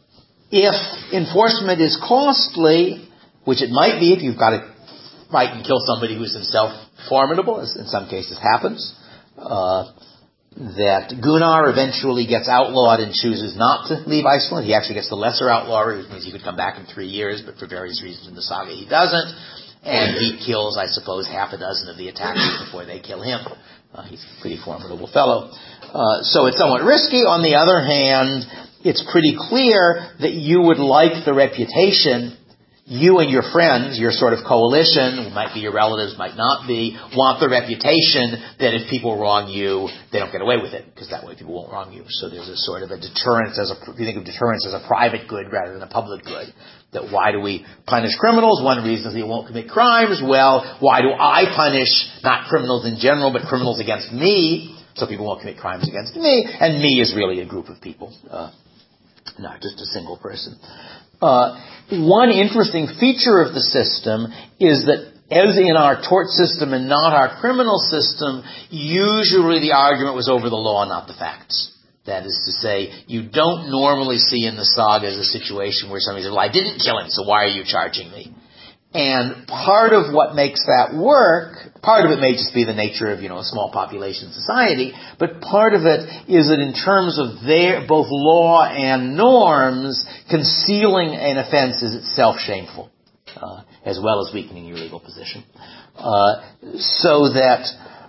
If enforcement is costly, which it might be if you've got to fight and kill somebody who's himself formidable, as in some cases happens, uh, that Gunnar eventually gets outlawed and chooses not to leave Iceland. He actually gets the lesser outlawry, which means he could come back in three years, but for various reasons in the saga he doesn't. And he kills, I suppose, half a dozen of the attackers before they kill him. Uh, he's a pretty formidable fellow. Uh, so it's somewhat risky. On the other hand, it's pretty clear that you would like the reputation, you and your friends, your sort of coalition, might be your relatives, might not be, want the reputation that if people wrong you, they don't get away with it, because that way people won't wrong you. So there's a sort of a deterrence, as a, if you think of deterrence as a private good rather than a public good, that why do we punish criminals? One reason is they won't commit crimes. Well, why do I punish not criminals in general, but criminals against me, so people won't commit crimes against me? And me is really a group of people. Uh, Not just a single person. Uh, one interesting feature of the system is that, as in our tort system and not our criminal system, usually the argument was over the law, not the facts. That is to say, you don't normally see in the sagas a situation where somebody says, well, I didn't kill him, so why are you charging me? And part of what makes that work, part of it may just be the nature of, you know, a small population society, but part of it is that in terms of their, both law and norms, concealing an offense is itself shameful, uh, as well as weakening your legal position. Uh, so that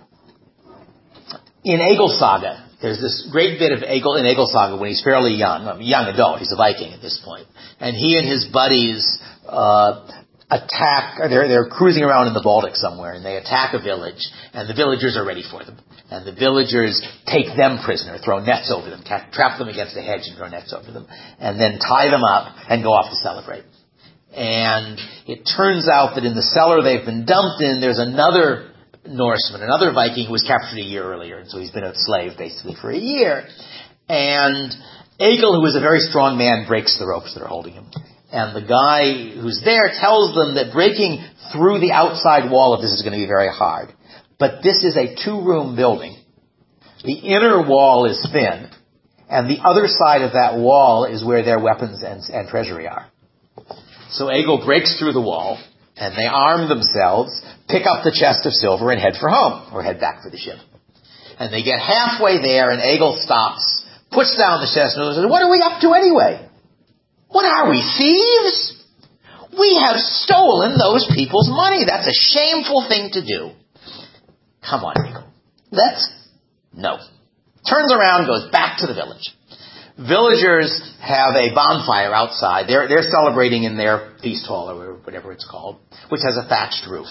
in Egil Saga, there's this great bit of Egil, in Egil Saga when he's fairly young, a young adult, he's a Viking at this point, and he and his buddies, uh, attack, or they're, they're cruising around in the Baltic somewhere, and they attack a village, and the villagers are ready for them. And the villagers take them prisoner, throw nets over them, tra- trap them against a hedge and throw nets over them, and then tie them up and go off to celebrate. And it turns out that in the cellar they've been dumped in, there's another Norseman, another Viking who was captured a year earlier, and so he's been a slave basically for a year. And Egil, who is a very strong man, breaks the ropes that are holding him. And the guy who's there tells them that breaking through the outside wall of this is going to be very hard. But this is a two-room building. The inner wall is thin, and the other side of that wall is where their weapons and, and treasury are. So Egil breaks through the wall, And they arm themselves, pick up the chest of silver, and head for home, or head back for the ship. And they get halfway there, and Egil stops, puts down the chest, and says, "What are we up to anyway? What are we, thieves? We have stolen those people's money. That's a shameful thing to do. Come on, Egil. Let's..." No. Turns around, goes back to the village. Villagers have a bonfire outside. They're, they're celebrating in their feast hall, or whatever it's called, which has a thatched roof.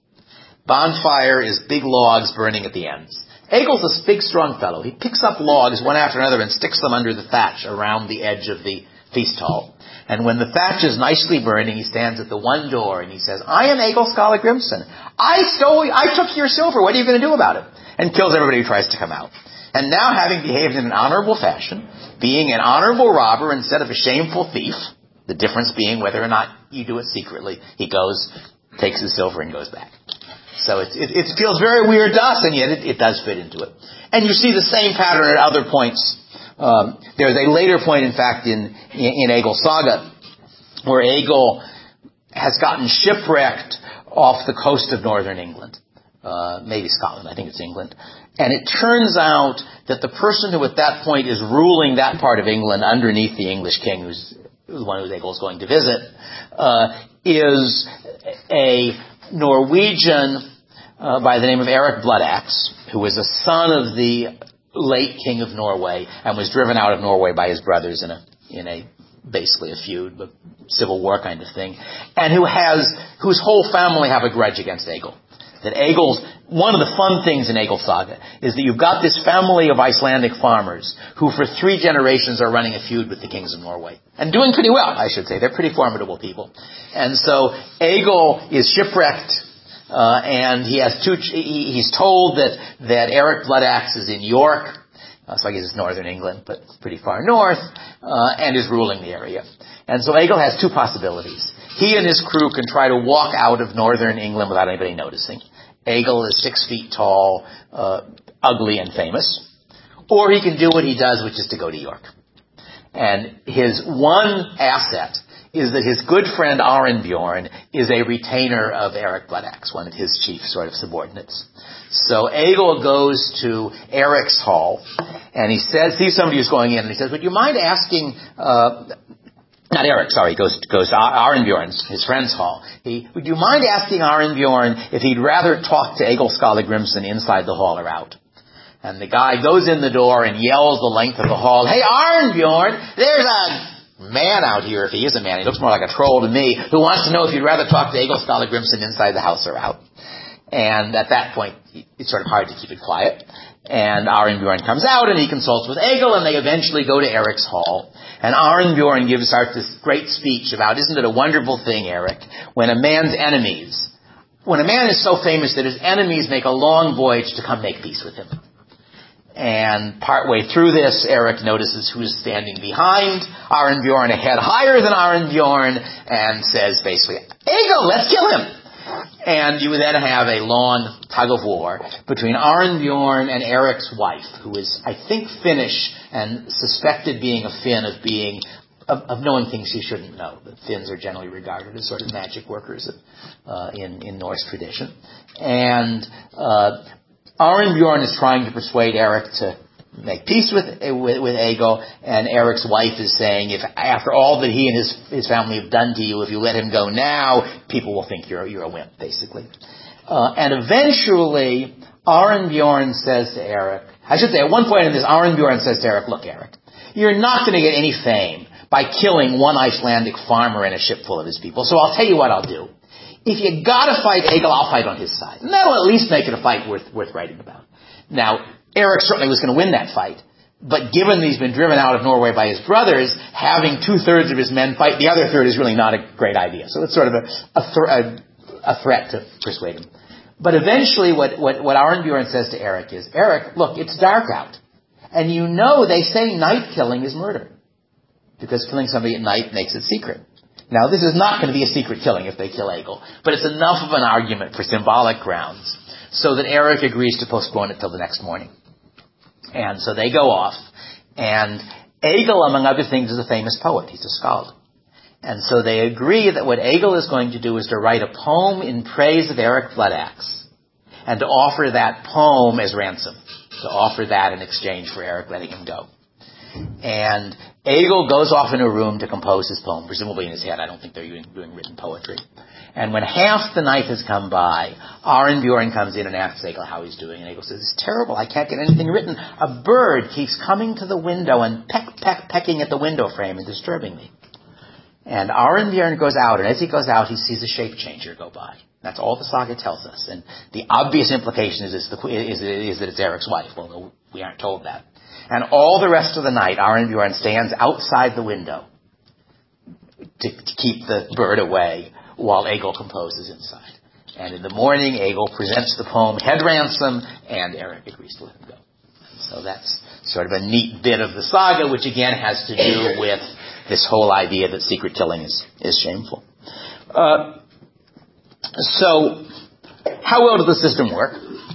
Bonfire is big logs burning at the ends. Egil's a big, strong fellow. He picks up logs one after another and sticks them under the thatch around the edge of the feast hall. And when the thatch is nicely burning, he stands at the one door and he says, "I am Egil Skallagrimsson. I stole, I took your silver. What are you going to do about it?" And kills everybody who tries to come out. And now, having behaved in an honorable fashion, being an honorable robber instead of a shameful thief, the difference being whether or not you do it secretly, he goes, takes his silver and goes back. So it, it, it feels very weird to us, and yet it, it does fit into it. And you see the same pattern at other points. Um, there's a later point, in fact, in, in, in Egil's saga, where Egil has gotten shipwrecked off the coast of northern England. Uh, maybe Scotland, I think it's England. And it turns out that the person who at that point is ruling that part of England underneath the English king, who's the one who Egil is going to visit, uh, is a Norwegian uh, by the name of Eric Bloodaxe, who was a son of the late king of Norway and was driven out of Norway by his brothers in a in a basically a feud, but civil war kind of thing, and who has whose whole family have a grudge against Egil. That Egil's, one of the fun things in Egil's saga is that you've got this family of Icelandic farmers who for three generations are running a feud with the kings of Norway. And doing pretty well, I should say. They're pretty formidable people. And so Egil is shipwrecked, uh, and he has two, he, he's told that, that Eric Bloodaxe is in York, uh, so I guess it's northern England, but pretty far north, uh, and is ruling the area. And so Egil has two possibilities. He and his crew can try to walk out of northern England without anybody noticing. Egil is six feet tall, uh, ugly and famous. Or he can do what he does, which is to go to York. And his one asset is that his good friend Arinbjorn is a retainer of Eric Bloodaxe, one of his chief sort of subordinates. So Egil goes to Eric's hall, and he says, sees somebody who's going in, and he says, "Would you mind asking... Uh, Not Eric, sorry, goes goes to Arinbjorn's, his friend's hall. He, would you mind asking Arinbjorn if he'd rather talk to Egil Skallagrimsson inside the hall or out?" And the guy goes in the door and yells the length of the hall, "Hey, Arinbjorn, there's a man out here," if he is a man, he looks more like a troll to me, "who wants to know if you'd rather talk to Egil Skallagrimsson inside the house or out." And at that point, it's sort of hard to keep it quiet. And Arinbjorn comes out and he consults with Egil, and they eventually go to Eric's hall. And Arinbjorn gives out this great speech about, "Isn't it a wonderful thing, Eric, when a man's enemies, when a man is so famous that his enemies make a long voyage to come make peace with him." And partway through this, Eric notices who's standing behind Arinbjorn, a head higher than Arinbjorn, and says basically, "Egil, let's kill him." And you would then have a long tug of war between Arinbjorn and Eric's wife, who is, I think, Finnish and suspected, being a Finn, of being of, of knowing things she shouldn't know. The Finns are generally regarded as sort of magic workers uh, in in Norse tradition. And uh, Arinbjorn is trying to persuade Eric to make peace with, with with Egil, and Eric's wife is saying, if after all that he and his his family have done to you, if you let him go now, people will think you're you're a wimp, basically. Uh, and eventually, Arinbjorn says to Eric, I should say, at one point in this, Arinbjorn says to Eric, "Look, Eric, you're not going to get any fame by killing one Icelandic farmer and a ship full of his people, so I'll tell you what I'll do. If you gotta fight Egil, I'll fight on his side. And that'll at least make it a fight worth worth writing about." Now, Eric certainly was going to win that fight, but given that he's been driven out of Norway by his brothers, having two-thirds of his men fight the other third is really not a great idea. So it's sort of a, a, th- a, a threat to persuade him. But eventually what, what, what Arinbjorn says to Eric is, "Eric, look, it's dark out. And you know they say night killing is murder, because killing somebody at night makes it secret. Now, this is not going to be a secret killing if they kill Egil, but it's enough of an argument for symbolic grounds so that Eric agrees to postpone it till the next morning. And so they go off, and Egil, among other things, is a famous poet. He's a skald. And so they agree that what Egil is going to do is to write a poem in praise of Eric Bloodaxe and to offer that poem as ransom, to offer that in exchange for Eric letting him go. And Egil goes off in a room to compose his poem, presumably in his head. I don't think they're doing, doing written poetry. And when half the night has come by, Arinbjorn comes in and asks Egil how he's doing. And Egil says, it's terrible. I can't get anything written. A bird keeps coming to the window and peck, peck, pecking at the window frame and disturbing me. And Arinbjorn goes out, and as he goes out, he sees a shape changer go by. That's all the saga tells us. And the obvious implication is, it's the, is, is that it's Eric's wife, although we aren't told that. And all the rest of the night, Arinbjorn stands outside the window to, to keep the bird away while Egil composes inside. And in the morning, Egil presents the poem Head Ransom, and Eric agrees to let him go. So that's sort of a neat bit of the saga, which again has to do with this whole idea that secret killing is, is shameful. Uh, so, how well does the system work?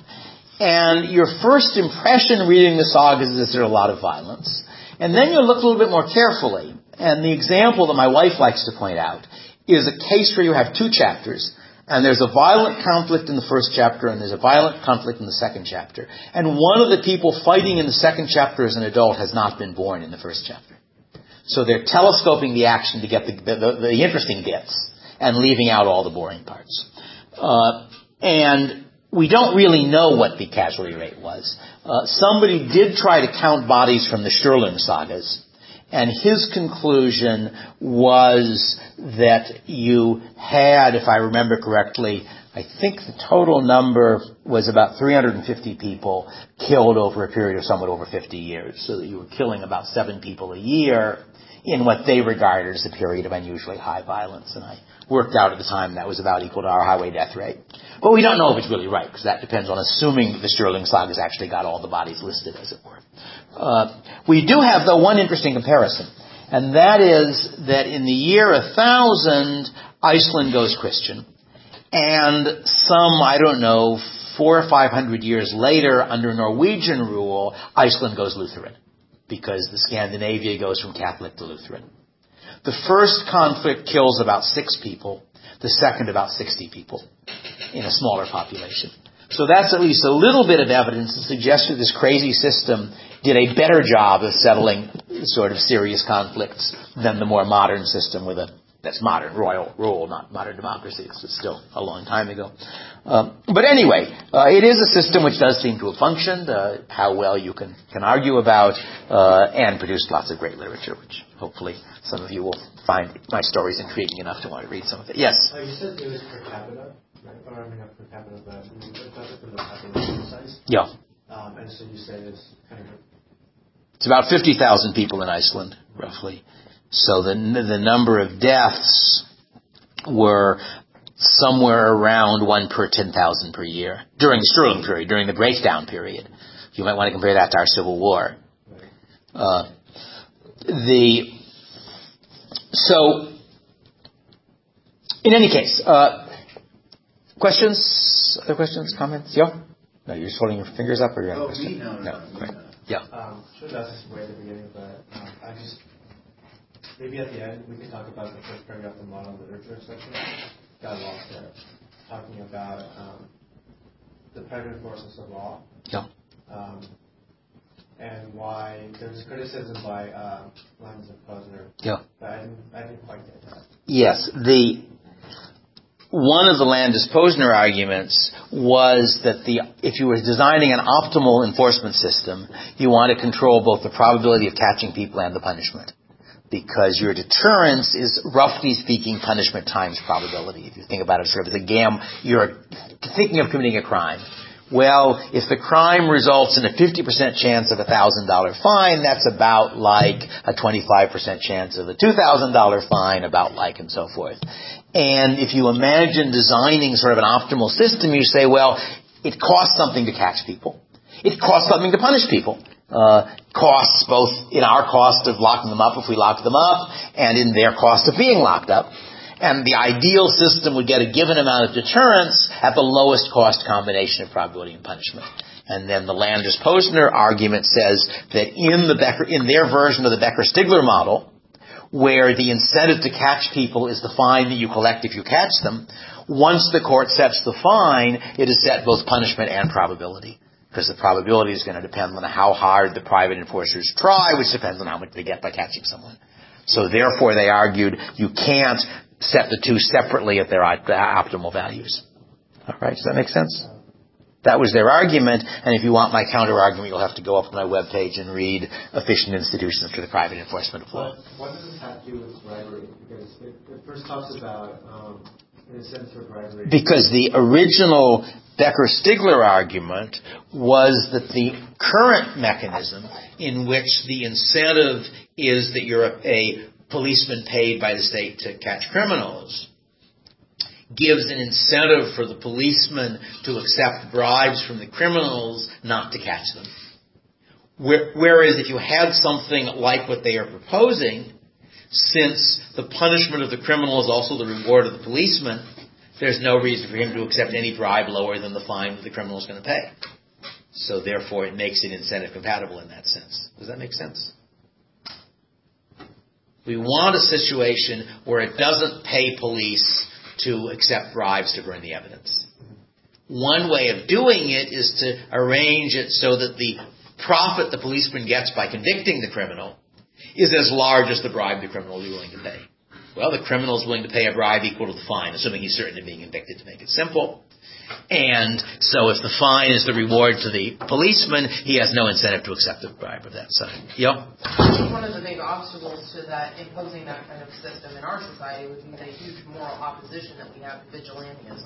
And your first impression reading the sagas is that there's a lot of violence. And then you look a little bit more carefully. And the example that my wife likes to point out is a case where you have two chapters, and there's a violent conflict in the first chapter, and there's a violent conflict in the second chapter. And one of the people fighting in the second chapter as an adult has not been born in the first chapter. So they're telescoping the action to get the, the, the interesting bits and leaving out all the boring parts. Uh, and we don't really know what the casualty rate was. Uh, somebody did try to count bodies from the Stirling sagas, and his conclusion was that you had, if I remember correctly, I think the total number was about three hundred fifty people killed over a period of somewhat over fifty years, so that you were killing about seven people a year in what they regarded as a period of unusually high violence. And I worked out at the time that was about equal to our highway death rate. But we don't know if it's really right, because that depends on assuming that the Stirling sagas actually got all the bodies listed, as it were. Uh, we do have, though, one interesting comparison, and that is that in the year one thousand, Iceland goes Christian, and some, I don't know, four or five hundred years later, under Norwegian rule, Iceland goes Lutheran, because the Scandinavia goes from Catholic to Lutheran. The first conflict kills about six people, the second about sixty people in a smaller population. So that's at least a little bit of evidence to suggest that this crazy system did a better job of settling sort of serious conflicts than the more modern system with a, that's modern royal rule, not modern democracy. This was still a long time ago. Um, but anyway, uh, it is a system which does seem to have functioned, uh, how well you can, can argue about, uh, and produced lots of great literature, which hopefully some of you will find my stories intriguing enough to want to read some of it. Yes? Uh, you said it was per capita, right? Or I mean, not per capita, but it does it from the population size. Yeah. Um, and so you say it's kind of... It's about fifty thousand people in Iceland, roughly. So the the number of deaths were somewhere around one per ten thousand per year during the Stirling period, during the breakdown period. You might want to compare that to our Civil War. Uh, the so, in any case, uh, questions? Other questions? Comments? Yeah. No, you're just holding your fingers up, or you're oh, me? No, no, no. no, Right. no. Yeah. Um, should have asked this way at the beginning, but um, I just maybe at the end we can talk about the first paragraph of the modern literature section. Got lost there, talking about um, the pregnant forces of law. Yeah. Um, and why there's criticism by uh, Landes and Posner. Yeah. But I didn't, I didn't quite get that. Yes. The one of the Landes-Posner arguments was that the if you were designing an optimal enforcement system, you want to control both the probability of catching people and the punishment, because your deterrence is, roughly speaking, punishment times probability. If you think about it sort of as a gam, you're thinking of committing a crime. Well, if the crime results in a fifty percent chance of a one thousand dollars fine, that's about like a twenty-five percent chance of a two thousand dollars fine, about like, and so forth. And if you imagine designing sort of an optimal system, you say, well, it costs something to catch people. It costs something to punish people. Uh, costs both in our cost of locking them up if we lock them up, and in their cost of being locked up. And the ideal system would get a given amount of deterrence at the lowest cost combination of probability and punishment. And then the Landes-Posner argument says that in the Becker, in their version of the Becker-Stigler model, where the incentive to catch people is the fine that you collect if you catch them. Once the court sets the fine, it is set both punishment and probability, because the probability is going to depend on how hard the private enforcers try, which depends on how much they get by catching someone. So therefore, they argued you can't set the two separately at their optimal values. All right, does that make sense? That was their argument, and if you want my counter-argument, you'll have to go up to my webpage and read Efficient Institutions for the Private Enforcement of Law. But what does this have to do with bribery? Because it, it first talks about um, an incentive for bribery. Because the original Becker-Stigler argument was that the current mechanism in which the incentive is that you're a, a policeman paid by the state to catch criminals gives an incentive for the policeman to accept bribes from the criminals not to catch them. Whereas if you had something like what they are proposing, since the punishment of the criminal is also the reward of the policeman, there's no reason for him to accept any bribe lower than the fine that the criminal is going to pay. So therefore it makes it incentive compatible in that sense. Does that make sense? We want a situation where it doesn't pay police to accept bribes to burn the evidence. One way of doing it is to arrange it so that the profit the policeman gets by convicting the criminal is as large as the bribe the criminal will be willing to pay. Well, the criminal is willing to pay a bribe equal to the fine, assuming he's certain of being convicted, to make it simple. And so if the fine is the reward to the policeman, he has no incentive to accept the bribe of that side. Yeah? One of the big obstacles to that, imposing that kind of system in our society, would be the huge moral opposition that we have to vigilantism.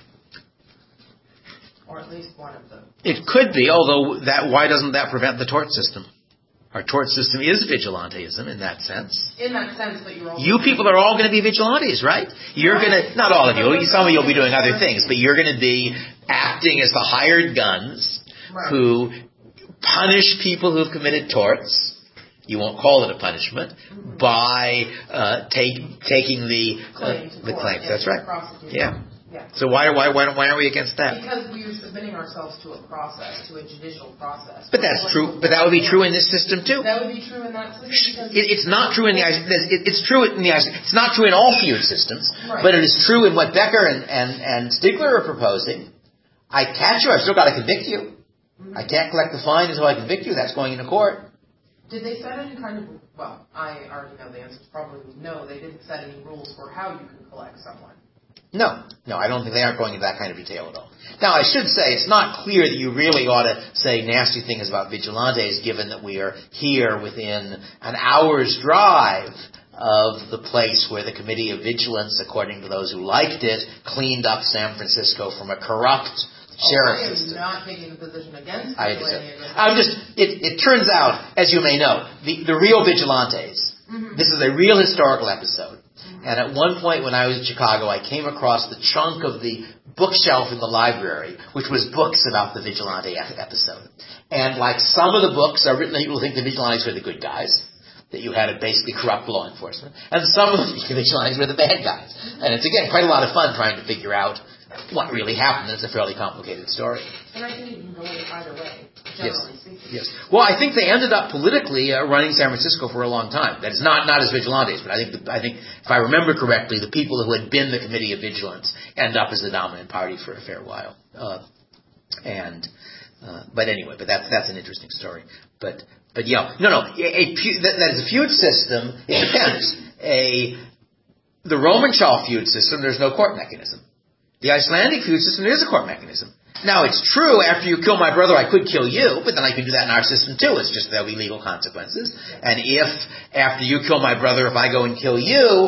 Or at least one of them. It could be, although that why doesn't that prevent the tort system? Our tort system is vigilantism in that sense. In that sense, but you're also... You people are all going to be vigilantes, right? You're going to, not all of you, some of you will be doing other things, but you're going to be acting as the hired guns right. who punish people who have committed torts. You won't call it a punishment, mm-hmm. by uh, take, taking the claim uh, the court, claims. yeah, That's right. Yeah. Yeah. So why why why why are we against that? Because we are submitting ourselves to a process, to a judicial process. But that's true. But that would be true in this system too. That would be true in that system. It, it's not true in the it's true in the it's not true in all feud systems. Right. But it is true in what Becker and, and, and Stigler are proposing. I catch you. I've still got to convict you. Mm-hmm. I can't collect the fine until I convict you. That's going into court. Did they set any kind of, well, I already know the answer is probably no. They didn't set any rules for how you can collect someone. No, no, I don't think they aren't going into that kind of detail at all. Now, I should say, it's not clear that you really ought to say nasty things about vigilantes, given that we are here within an hour's drive of the place where the Committee of Vigilance, according to those who liked it, cleaned up San Francisco from a corrupt sheriff oh, system. I am not taking the position against I vigilantes. I'm just, it, it turns out, as you may know, the, the real vigilantes, mm-hmm. this is a real historical episode. And at one point when I was in Chicago, I came across the chunk of the bookshelf in the library, which was books about the vigilante episode. And like some of the books are written, people think the vigilantes were the good guys, that you had a basically corrupt law enforcement. And some of the vigilantes were the bad guys. And it's, again, quite a lot of fun trying to figure out what really happened. It's a fairly complicated story. And I think you can go either way, generally yes. speaking. Yes. Well, I think they ended up politically uh, running San Francisco for a long time. That is not not as vigilantes, but I think the, I think if I remember correctly, the people who had been the Committee of Vigilance end up as the dominant party for a fair while. Uh, and uh, but anyway, but that's that's an interesting story. But but yeah, no no, a, a that, that is a feud system. It depends. A the Roman Chaul feud system, there's no court mechanism. The Icelandic feud system, there is a court mechanism. Now, it's true, after you kill my brother, I could kill you, but then I could do that in our system too. It's just there'll be legal consequences. And if, after you kill my brother, if I go and kill you,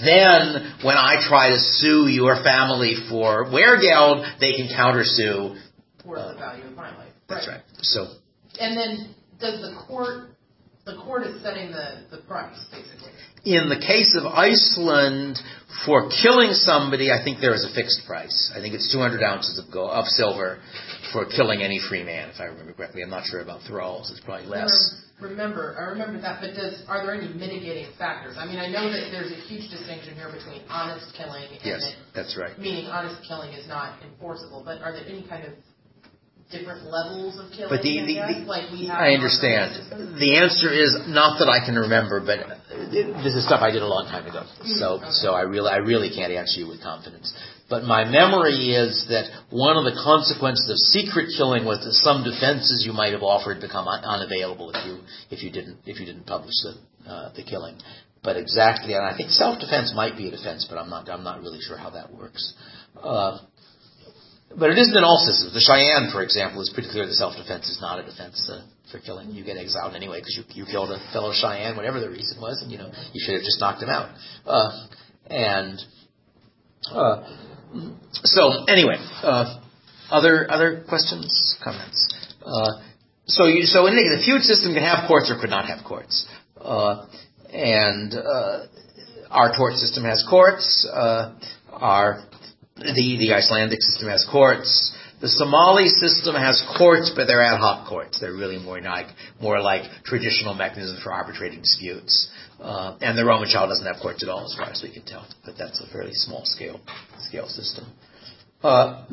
then when I try to sue your family for weregeld, they can countersue. For uh, the value of my life. That's right. right. So. And then, does the court, the court is setting the, the price, basically? In the case of Iceland, for killing somebody, I think there is a fixed price. I think it's two hundred ounces of gold, of silver for killing any free man, if I remember correctly. I'm not sure about thralls. It's probably less. Remember, I remember that, but does are there any mitigating factors? I mean, I know that there's a huge distinction here between honest killing and... Yes, that's right. Meaning honest killing is not enforceable, but are there any kind of different levels of killing? But the, the, I, the, like we have I understand. The answer is not that I can remember, but it, this is stuff I did a long time ago, so okay. so I really I really can't answer you with confidence. But my memory is that one of the consequences of secret killing was that some defenses you might have offered become un- unavailable if you if you didn't if you didn't publish the uh, the killing. But exactly, and I think self-defense might be a defense, but I'm not I'm not really sure how that works. Uh, but it isn't in all systems. The Cheyenne, for example, is pretty clear that self-defense is not a defense uh, for killing. You get exiled anyway because you you killed a fellow Cheyenne, whatever the reason was, and you know you should have just knocked him out. Uh, and uh, so anyway, uh, other other questions, comments. Uh, so you so in the feud system can have courts or could not have courts. Uh, And uh, our tort system has courts. Uh, our the the Icelandic system has courts. The Somali system has courts, but they're ad hoc courts. They're really more like more like traditional mechanisms for arbitrating disputes. Uh, and the Roman Child doesn't have courts at all, as far as we can tell. But that's a fairly small scale scale system. Uh,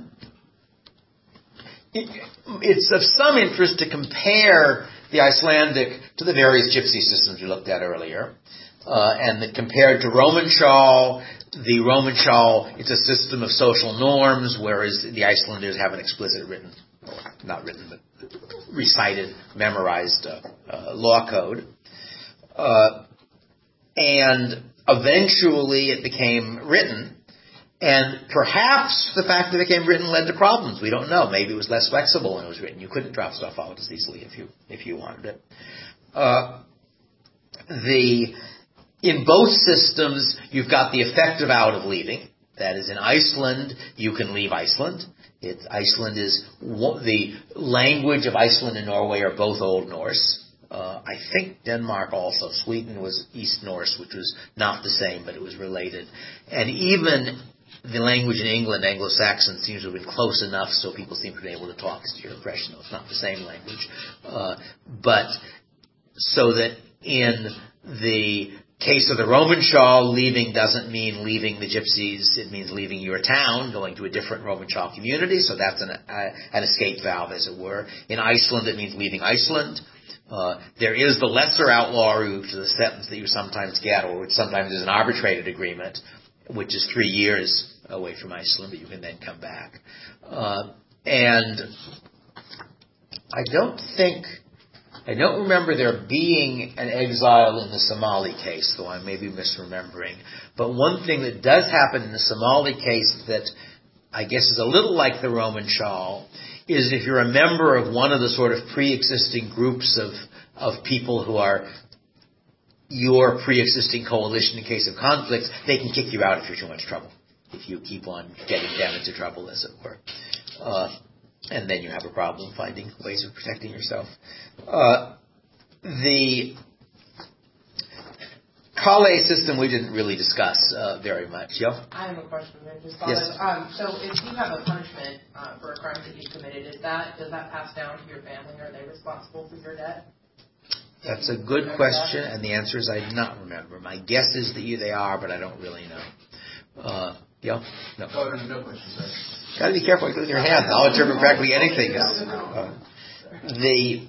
it, it's of some interest to compare the Icelandic to the various gypsy systems we looked at earlier. Uh, and that compared to Roman Chal, the Roman Chal, it's a system of social norms, whereas the Icelanders have an explicit written, or not written, but recited, memorized uh, uh, law code. Uh, and eventually it became written. And perhaps the fact that it became written led to problems. We don't know. Maybe it was less flexible when it was written. You couldn't drop stuff out as easily if you if you wanted it. Uh, the in both systems, you've got the effective out of leaving. That is, in Iceland, you can leave Iceland. It, Iceland is the language of Iceland and Norway are both Old Norse. Uh, I think Denmark also. Sweden was East Norse, which was not the same, but it was related. And even the language in England, Anglo-Saxon, seems to have been close enough so people seem to have been able to talk to your impression. It's not the same language. Uh, but so that in the case of the Roman Chal, leaving doesn't mean leaving the gypsies. It means leaving your town, going to a different Roman Chal community. So that's an, uh, an escape valve, as it were. In Iceland, it means leaving Iceland. Uh, there is the lesser outlaw route to the sentence that you sometimes get, or which sometimes is an arbitrated agreement, which is three years away from Iceland, but you can then come back. Uh, and I don't think, I don't remember there being an exile in the Somali case, though I may be misremembering. But one thing that does happen in the Somali case that I guess is a little like the Roman Chal is if you're a member of one of the sort of pre-existing groups of, of people who are your pre-existing coalition in case of conflicts, they can kick you out if you're too much trouble, if you keep on getting them into trouble, as it were. Uh, and then you have a problem finding ways of protecting yourself. Uh, the Kale system we didn't really discuss uh, very much. Yeah? I have a question then. Just yes. Um, so if you have a punishment uh, for a crime that you committed, is that does that pass down to your family? Are they responsible for your debt? That's a good question, and the answer is I do not remember. My guess is that you they are, but I don't really know. Uh, yeah? No. Oh, no, no question, sorry. Got to be careful with your hand. I'll interpret practically anything. Uh, the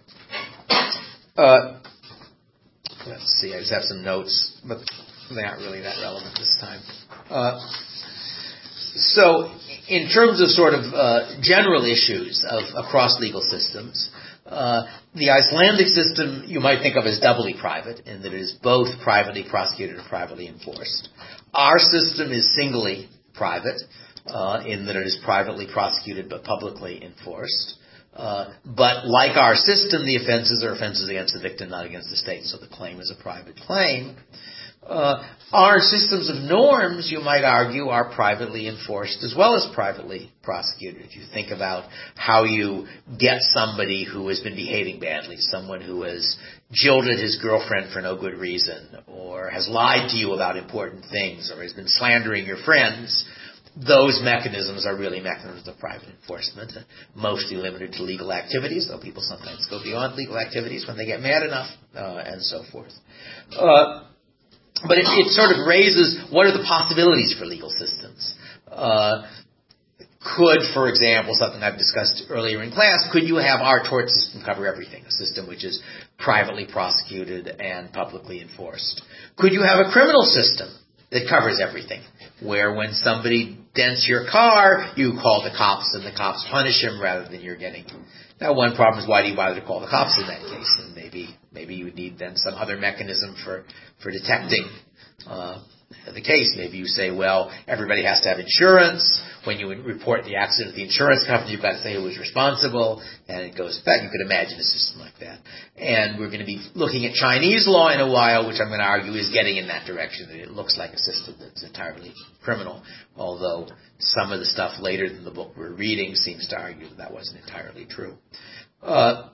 uh, let's see. I just have some notes, but they aren't really that relevant this time. Uh, so, in terms of sort of uh, general issues of across legal systems, uh, the Icelandic system you might think of as doubly private, in that it is both privately prosecuted and privately enforced. Our system is singly private, uh, in that it is privately prosecuted but publicly enforced. Uh, but like our system, the offenses are offenses against the victim, not against the state, so the claim is a private claim. Uh, our systems of norms, you might argue, are privately enforced as well as privately prosecuted. If you think about how you get somebody who has been behaving badly, someone who has jilted his girlfriend for no good reason, or has lied to you about important things, or has been slandering your friends, those mechanisms are really mechanisms of private enforcement, mostly limited to legal activities, though people sometimes go beyond legal activities when they get mad enough, uh, and so forth. Uh, But it, it sort of raises, what are the possibilities for legal systems? Uh, could, for example, something I've discussed earlier in class, could you have our tort system cover everything, a system which is privately prosecuted and publicly enforced? Could you have a criminal system that covers everything, where when somebody dents your car, you call the cops and the cops punish him rather than you're getting. Now, one problem is, why do you bother to call the cops in that case? And maybe maybe you would need then some other mechanism for, for detecting uh, the case. Maybe you say, well, everybody has to have insurance. When you report the accident to the insurance company, you've got to say who was responsible, and it goes back. You could imagine a system like that. And we're going to be looking at Chinese law in a while, which I'm going to argue is getting in that direction. It looks like a system that's entirely criminal, although some of the stuff later in the book we're reading seems to argue that that wasn't entirely true. Uh,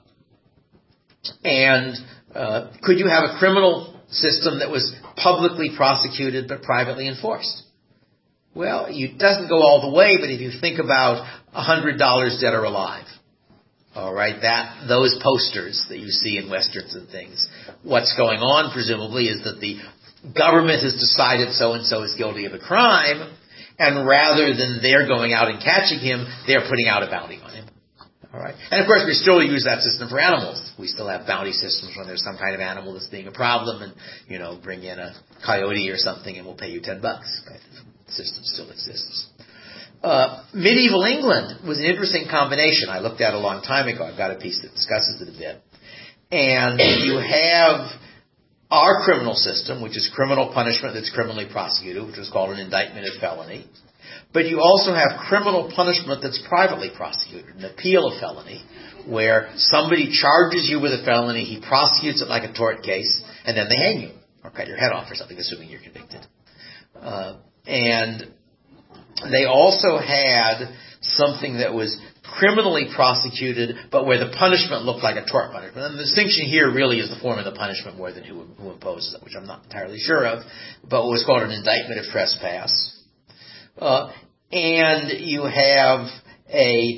and uh, could you have a criminal system that was publicly prosecuted but privately enforced? Well, it doesn't go all the way, but if you think about one hundred dollars dead or alive, all right, that those posters that you see in Westerns and things, what's going on, presumably, is that the government has decided so-and-so is guilty of a crime, and rather than they're going out and catching him, they're putting out a bounty on him. All right. And of course, we still use that system for animals. We still have bounty systems when there's some kind of animal that's being a problem, and, you know, bring in a coyote or something and we'll pay you ten bucks. Right? The system still exists. Uh, medieval England was an interesting combination. I looked at it a long time ago. I've got a piece that discusses it a bit. And you have our criminal system, which is criminal punishment that's criminally prosecuted, which was called an indictment of felony. But you also have criminal punishment that's privately prosecuted, an appeal of felony, where somebody charges you with a felony, he prosecutes it like a tort case, and then they hang you, or cut your head off or something, assuming you're convicted. Uh, and they also had something that was criminally prosecuted, but where the punishment looked like a tort punishment. And the distinction here really is the form of the punishment more than who, who imposes it, which I'm not entirely sure of, but what was called an indictment of trespass. Uh, and you have a,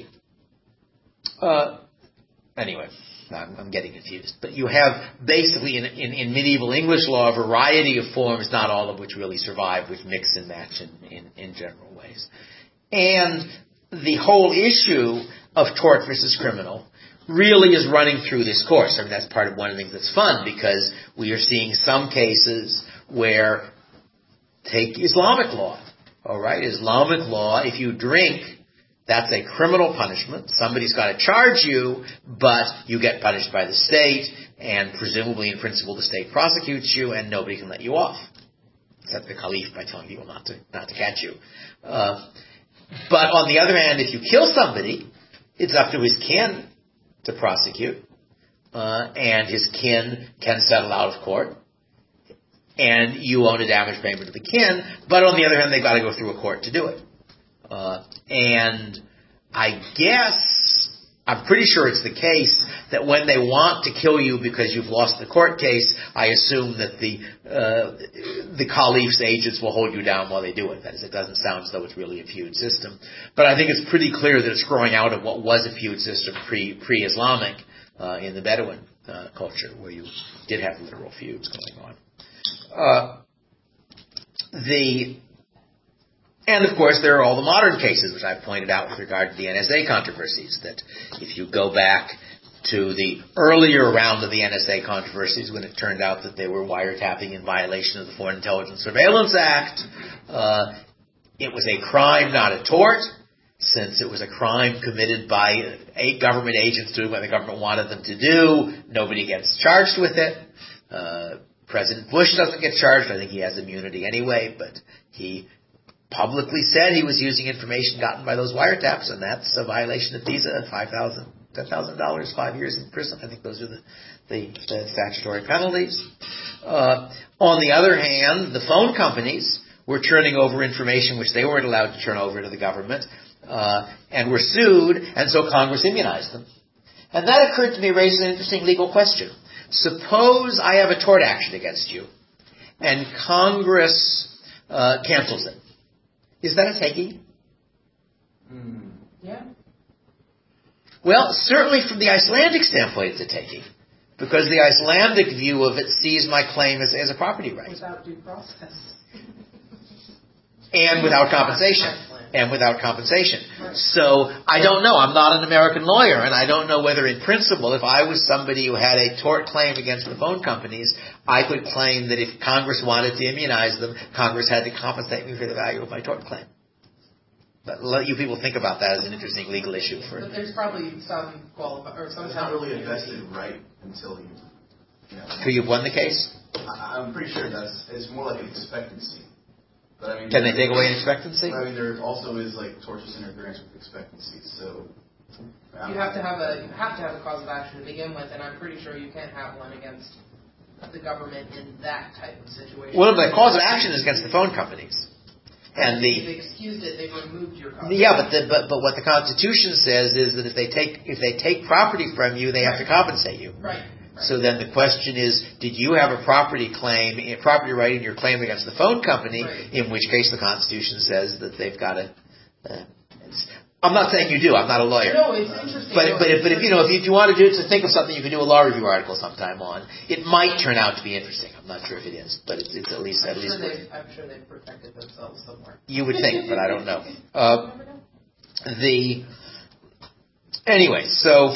uh, anyway, I'm, I'm getting confused. But you have basically in, in, in medieval English law a variety of forms, not all of which really survive, which mix and match in, in, in general ways. And the whole issue of tort versus criminal really is running through this course. I mean, that's part of one of the things that's fun, because we are seeing some cases where, take Islamic law. All right, Islamic law, if you drink, that's a criminal punishment. Somebody's got to charge you, but you get punished by the state, and presumably in principle the state prosecutes you, and nobody can let you off, except the caliph by telling people not to not to catch you. Uh, but on the other hand, if you kill somebody, it's up to his kin to prosecute, uh, and his kin can settle out of court. And you own a damage payment to the kin, but on the other hand, they've got to go through a court to do it. Uh, and I guess, I'm pretty sure it's the case that when they want to kill you because you've lost the court case, I assume that the uh, the caliph's agents will hold you down while they do it. That is, it doesn't sound as though it's really a feud system. But I think it's pretty clear that it's growing out of what was a feud system pre, pre-Islamic uh, in the Bedouin uh, culture, where you did have literal feuds going on. Uh, the and of course there are all the modern cases which I've pointed out with regard to the N S A controversies, that if you go back to the earlier round of the N S A controversies, when it turned out that they were wiretapping in violation of the Foreign Intelligence Surveillance Act, uh, it was a crime, not a tort, since it was a crime committed by eight government agents doing what the government wanted them to do. Nobody gets charged with it. Uh, President Bush doesn't get charged. I think he has immunity anyway, but he publicly said he was using information gotten by those wiretaps, and that's a violation of FISA, five thousand dollars, ten thousand dollars, five years in prison. I think those are the, the, the statutory penalties. Uh, on the other hand, the phone companies were turning over information which they weren't allowed to turn over to the government, uh, and were sued, and so Congress immunized them. And that occurred to me raises an interesting legal question. Suppose I have a tort action against you, and Congress uh, cancels it. Is that a taking? Mm. Yeah. Well, certainly from the Icelandic standpoint, it's a taking, because the Icelandic view of it sees my claim as, as a property right. Without due process. and without compensation. And without compensation. So I don't know. I'm not an American lawyer, and I don't know whether in principle, if I was somebody who had a tort claim against the phone companies, I could claim that if Congress wanted to immunize them, Congress had to compensate me for the value of my tort claim. But let you people think about that as an interesting legal issue. For But there's probably some qualify or some. It's not really a vested right until you. you know, Until you've won the case. I, I'm pretty sure that's it's more like an expectancy. But I mean, can they take away an expectancy? I mean, there also is like tortious interference with expectancy. So you have to have a you have to have a cause of action to begin with, and I'm pretty sure you can't have one against the government in that type of situation. Well, the cause of action is against the phone companies, and the they've excused it. They've removed your cause. Yeah, but the, but but what the Constitution says is that if they take if they take property from you, they have to compensate you. Right. So then the question is, did you have a property claim, a property right in your claim against the phone company, right. in which case the Constitution says that they've got to... Uh, I'm not saying you do. I'm not a lawyer. No, it's interesting. But, no, but, if, but if, you know, if you, if you want to do to think of something, you can do a law review article sometime on. It might turn out to be interesting. I'm not sure if it is, but it's, it's at least... I'm, at sure least they've, I'm sure they've protected themselves somewhere. You would think, but I don't know. Uh, the... Anyway, so...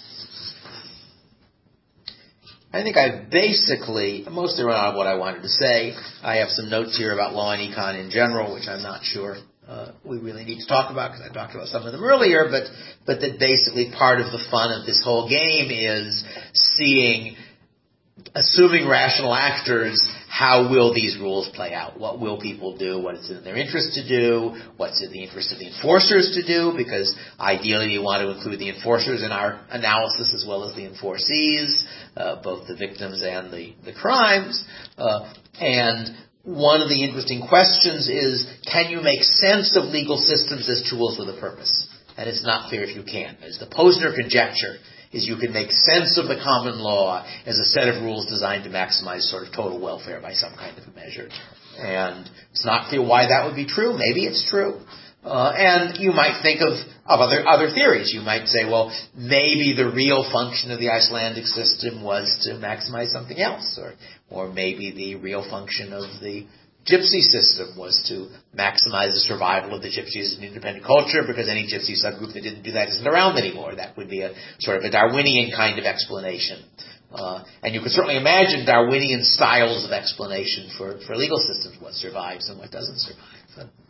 I think I've basically mostly run out of what I wanted to say. I have some notes here about law and econ in general, which I'm not sure uh, we really need to talk about because I talked about some of them earlier, but but that basically part of the fun of this whole game is seeing, assuming rational actors, how will these rules play out? What will people do? What is in their interest to do? What's in the interest of the enforcers to do? Because ideally you want to include the enforcers in our analysis as well as the enforcees, uh, both the victims and the, the crimes. Uh, and one of the interesting questions is, can you make sense of legal systems as tools with a purpose? And it's not clear if you can. As the Posner conjecture is you can make sense of the common law as a set of rules designed to maximize sort of total welfare by some kind of a measure. And it's not clear why that would be true. Maybe it's true. Uh, and you might think of, of other other theories. You might say, well, maybe the real function of the Icelandic system was to maximize something else. Or, or maybe the real function of the Gypsy system was to maximize the survival of the Gypsies as an independent culture, because any Gypsy subgroup that didn't do that isn't around anymore. That would be a sort of a Darwinian kind of explanation. Uh, and you could certainly imagine Darwinian styles of explanation for, for legal systems, what survives and what doesn't survive.